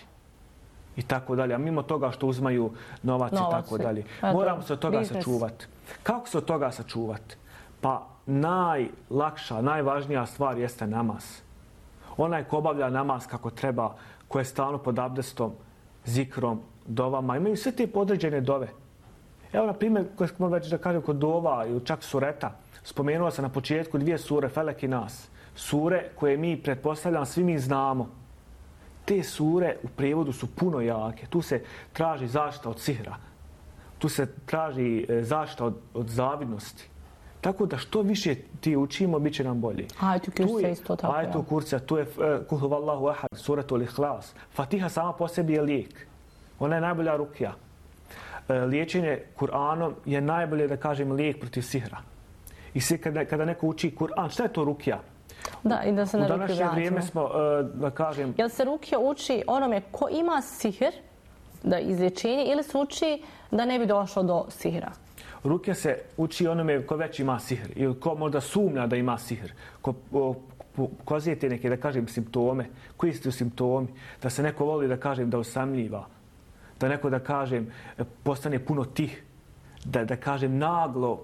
I tako dalje. A mimo toga što uzmaju novac i tako dalje. Moramo se od toga sačuvati. Kako se od toga sačuvati? Pa najlakša, najvažnija stvar jeste namaz. Onaj ko obavlja namaz kako treba, ko je stalno pod abdestom, zikrom, dovama, imaju sve te podređene dove. Evo, na primjer, koje smo već da kažem kod dova ili čak sureta, spomenula se na početku 2 sure, Felek i Nas. Sure koje mi, pretpostavljam, svi mi znamo. Te sure u prijevodu su puno jake. Tu se traži zaštita od sihra. Tu se traži zaštita od zavidnosti. Tako da što više ti učimo, bit će nam bolje. Ajetu kursa isto tako. Ajetu kursa, tu je Kul huvallahu ahad, suratul ihlas. Fatiha sama po sebi je lijek. Ona je najbolja rukija. Liječenje Kur'anom je najbolje, da kažem, lijek protiv sihra. I svi kada neko uči Kur'an, šta je to rukija? Da, i da se na rukiju vraćamo. U današnje vrijeme smo, da kažem... Jel se rukija uči onome ko ima sihr, da izlječenje, ili se uči da ne bi došlo do sihra? Rukija se uči onome ko već ima sihr ili ko možda sumnja da ima sihr. Ko kozijete neke, da kažem, simptome. Koji su simptomi? Da se neko voli, da kažem, da osamljiva. Da neko, da kažem, postane puno tih. Da kažem, naglo,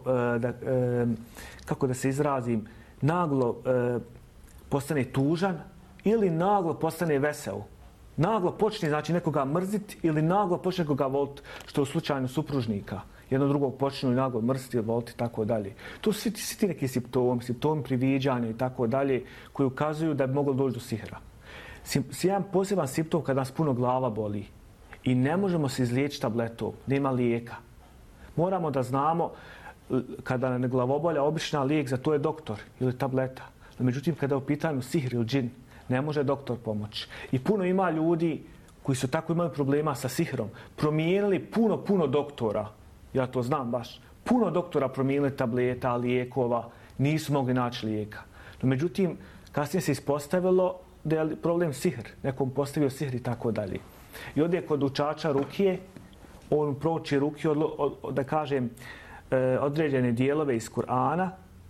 kako da se izrazim, naglo postane tužan ili naglo postane vesel. Naglo počne, znači, nekoga mrziti ili naglo počne nekoga voliti, što je u slučaju supružnika. Jedno drugog počnu i naglo mrziti ili voliti i tako dalje. To su svi ti neki simptomi priviđanja i tako dalje, koji ukazuju da bi moglo doći do sihra. Jedan poseban simptom kada nas puno glava boli i ne možemo se izliječiti tabletom, nema lijeka. Moramo da znamo kada nam glavobolja obična lijek za to je doktor ili tableta. No, međutim, kada je u pitanju sihr ili džin, ne može doktor pomoći. I puno ima ljudi koji su tako imali problema sa sihrom, promijenili puno doktora, ja to znam baš, puno doktora promijenili tableta, lijekova, nisu mogli naći lijeka. No, međutim, kasnije se ispostavilo da je problem sihr, nekom postavio sihr i tako dalje. I ovdje kod učača rukije, on prouči rukiju, da kažem, određene dijelove iz Kur'ana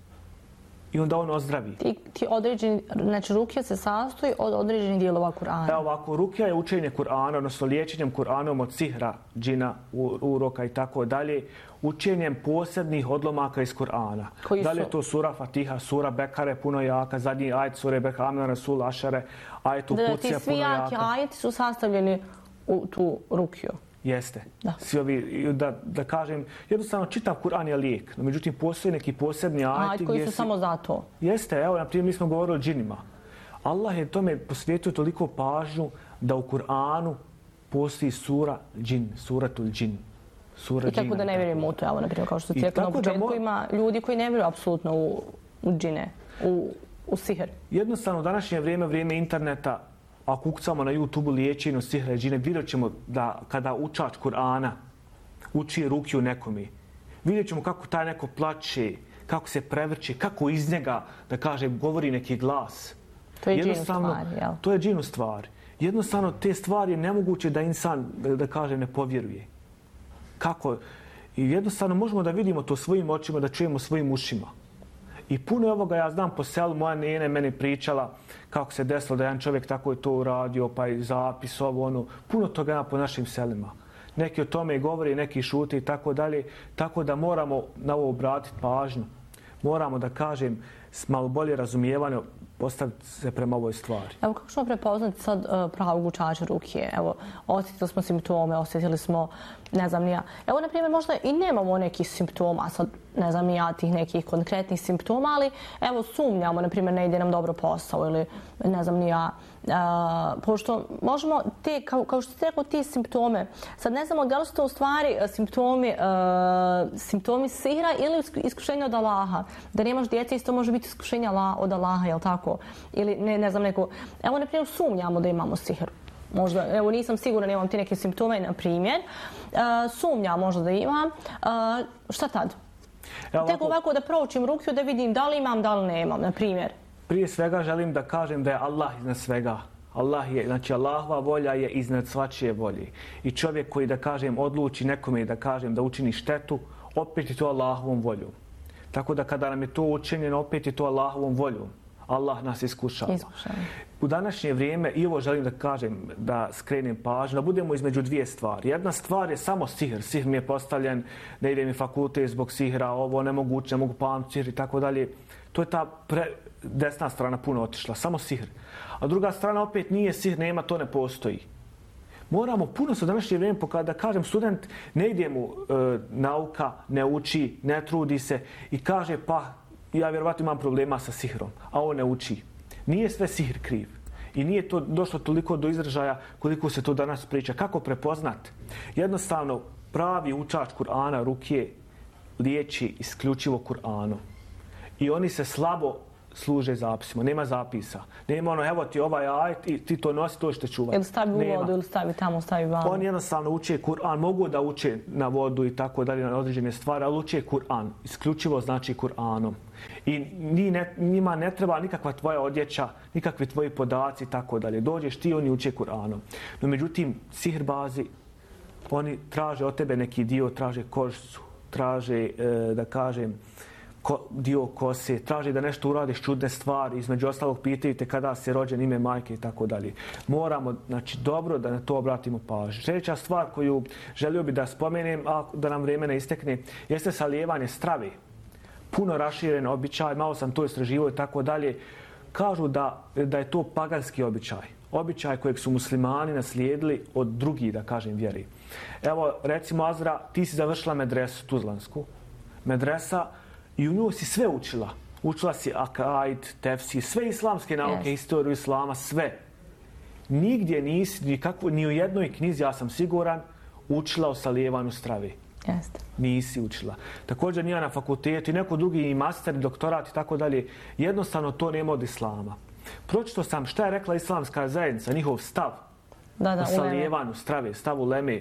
i onda on ozdravi. Ti određeni, znači rukija se sastoji od određenih dijelova Kur'ana. Evo ovako, rukija je učenje Kur'ana, odnosno liječenjem Kur'anom od sihra, džina, uroka i tako dalje, učenjem posebnih odlomaka iz Kur'ana. Da li je to sura Fatiha, sura Bekare, puno jaka, zadnji ajet sure Bekare, Amna Rasul, Ašare, ajet u Kucija, puno jaka. Ti svi jaki ajeti su sastavljeni u tu rukiju. Jeste. Svi ovi, da kažem, jednostavno čitav Kur'an je lijek. No, međutim, postoji neki posebni ajeti koji su samo za to. Jeste, evo, na primjer, mi smo govorili o džinima. Allah je tome posvetio toliko pažnju da u Kur'anu postoji sura džin, suratul džin. I tako da ne vjerujemo u to, evo, na primjer, kao što ti rekao na početku, ima ljudi koji ne vjeruju apsolutno u džine, u sihr. Jednostavno, u današnje vrijeme interneta, ako ukucamo na YouTube-u liječenje sihra i džine, vidjet ćemo da kada učač Kur'ana uči rukiju nekome, vidjet ćemo kako taj neko plače, kako se prevrće, kako iz njega, da kažem, govori neki glas. To je džinu stvar, jel? To je džinu stvar. Jednostavno, te stvari je nemoguće da insan, da kažem, ne povjeruje. Kako? I jednostavno možemo da vidimo to svojim očima, da čujemo svojim ušima. I puno ovoga ja znam po selu, moja nene meni pričala kako se desilo da jedan čovjek tako je to uradio, pa i zapis, ono. Puno toga ima po našim selima. Neki o tome govori, neki šute i tako dalje. Tako da moramo na ovo obratiti pažnju. Moramo da kažem s malo bolje razumijevanje postaviti se prema ovoj stvari. Evo kako ćemo prepoznati sad pravog učača rukije? Evo, osjetili smo simptome, osjetili smo, ne znam ni ja. Evo, na primjer, možda i nemamo nekih simptoma, sad ne znam ni ja tih nekih konkretnih simptoma, ali evo sumnjamo, na primjer, ne ide nam dobro posao ili ne znam ni ja. Pošto možemo te, kao što ste rekao, ti simptome, sad ne znamo da li su to u stvari simptomi sihra ili iskušenja od Allaha. Da nemaš djece, isto može biti iskušenja od Allaha, jel tako? Ili ne znam neko, evo na primjer sumnjamo da imamo sihr. Možda, evo nisam sigurna, nemam ti neke simptome, na primjer. Sumnjam možda da imam. Šta tad? Tako ovako da proučim rukiju da vidim da li imam, da li nemam, na primjer. Prije svega želim da kažem da je Allah iznad svega. Znači Allahova volja je iznad svačije volje. I čovjek koji, da kažem, odluči nekome, da kažem, da učini štetu, opet je to Allahovom voljom. Tako da kada nam je to učinjeno, opet je to Allahovom voljom. Allah nas iskušava. U današnje vrijeme, i ovo želim da kažem, da skrenem pažnju, da budemo između dvije stvari. Jedna stvar je samo sihr. Sihr mi je postavljen, ne ide mi fakultet zbog sihra, ovo nemoguće, ne mogu pamtiti sihr i tako dalje. To je ta desna strana puno otišla, samo sihr. A druga strana opet nije sihr, nema, to ne postoji. Moramo puno se u današnje vrijeme pokazati, da kažem, student ne ide mu nauka, ne uči, ne trudi se i kaže pa ja vjerovatno imam problema sa sihrom, a on ne uči. Nije sve sihr kriv. I nije to došlo toliko do izražaja koliko se to danas priča. Kako prepoznat? Jednostavno, pravi učač Kur'ana, rukije, liječi isključivo Kur'anom. I oni se slabo služe zapisima. Nema zapisa. Nema ono, evo ti ovaj ajet i ti to nosi, to što čuvati. Ili stavi u vodu, ili stavi tamo, stavi vamo. Oni jednostavno uče Kur'an. Mogu da uče na vodu i tako dalje, na određene stvari, ali uče Kur'an. Isključivo znači Kur'anom. I njima ne treba nikakva tvoja odjeća, nikakvi tvoji podaci i tako dalje. Dođeš ti, oni uče Kur'anom. No međutim, sihrbazi, oni traže od tebe neki dio, traže kožicu, traže, da kažem, dio kose, traži da nešto uradiš čudne stvari, između ostalog pitaju te kada si rođen, ime majke i tako dalje. Moramo, znači, dobro da na to obratimo pažnju. Sljedeća stvar koju želio bi da spomenem, a da nam vrijeme ne istekne, jeste salijevanje strave. Puno raširen običaj, malo sam to istraživao i tako dalje. Kažu da je to paganski običaj. Običaj kojeg su muslimani naslijedili od drugih, da kažem, vjeri. Evo, recimo, Azra, ti si završila medresu tuzlansku. Medresa, i u nju si sve učila. Učila si akaid, tefsir, sve islamske nauke, historiju islama, sve. nigdje nisi, ni u jednoj knjizi, ja sam siguran, učila o salijevanju strave. Jeste. Nisi učila. Također nije na fakultetu i neko drugi i master, doktorat i tako dalje. Jednostavno to nema od islama. Pročito sam šta je rekla islamska zajednica, njihov stav o salijevanju strave, stav uleme.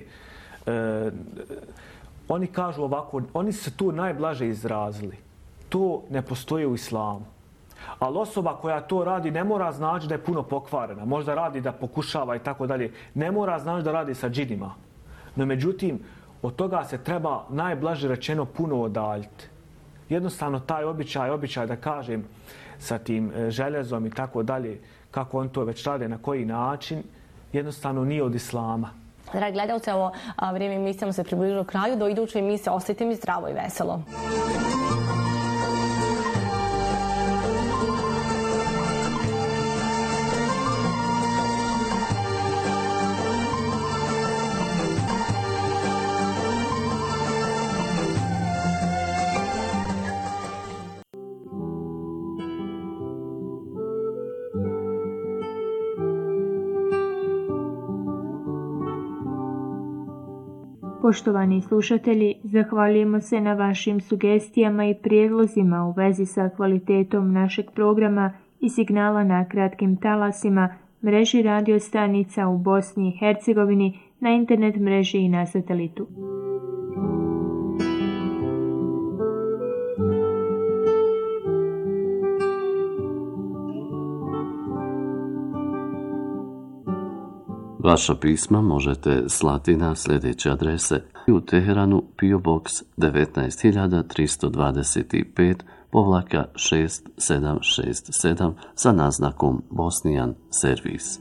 Oni kažu ovako, oni su se tu najblaže izrazili. To ne postoji u islamu. Ali osoba koja to radi ne mora znači da je puno pokvarena. Možda radi da pokušava i tako dalje. Ne mora znači da radi sa džinima. No međutim, od toga se treba najblaže rečeno puno odaljiti. Jednostavno taj običaj da kažem sa tim željezom i tako dalje, kako on to već rade, na koji način, jednostavno nije od islama. Dragi gledalci, ovo vrijeme emisijama se približilo kraju. Do iduće emisije ostajte mi zdravo i veselo. Poštovani slušatelji, zahvaljujemo se na vašim sugestijama i prijedlozima u vezi sa kvalitetom našeg programa i signala na kratkim talasima, mreži radio stanica u Bosni i Hercegovini, na internet mreži i na satelitu. Vaša pisma možete slati na sljedeće adrese: u Teheranu PO Box 19325-6767 sa naznakom Bosnijan servis.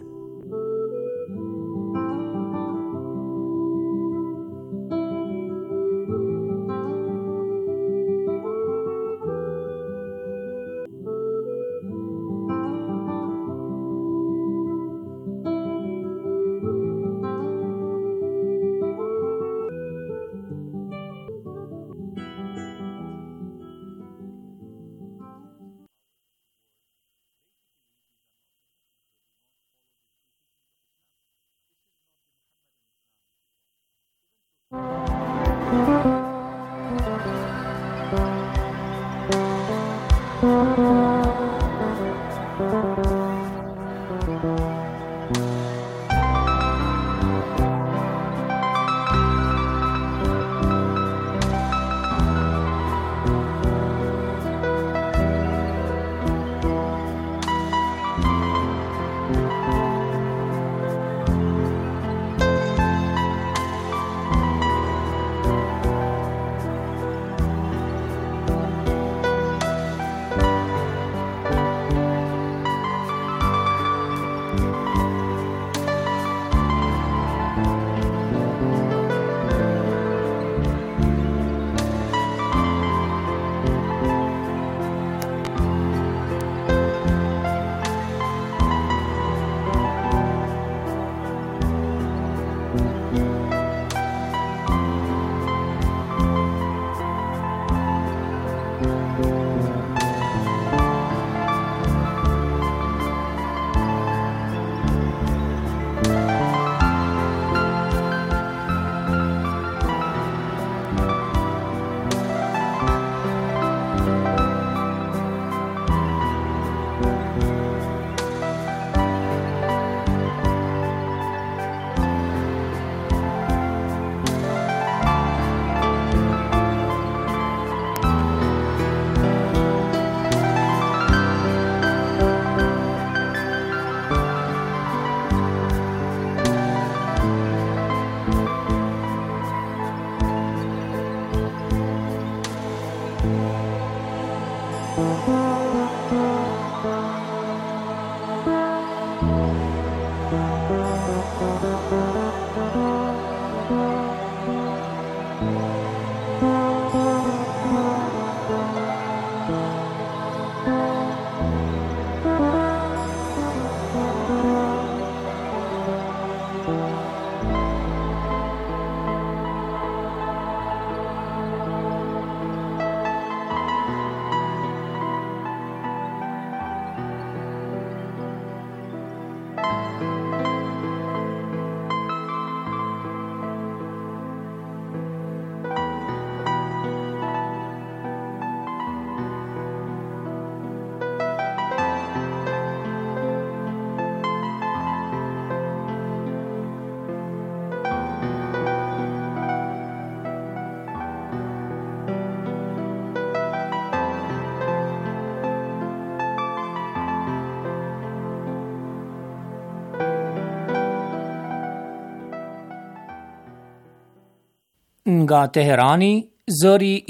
nga Teherani zëri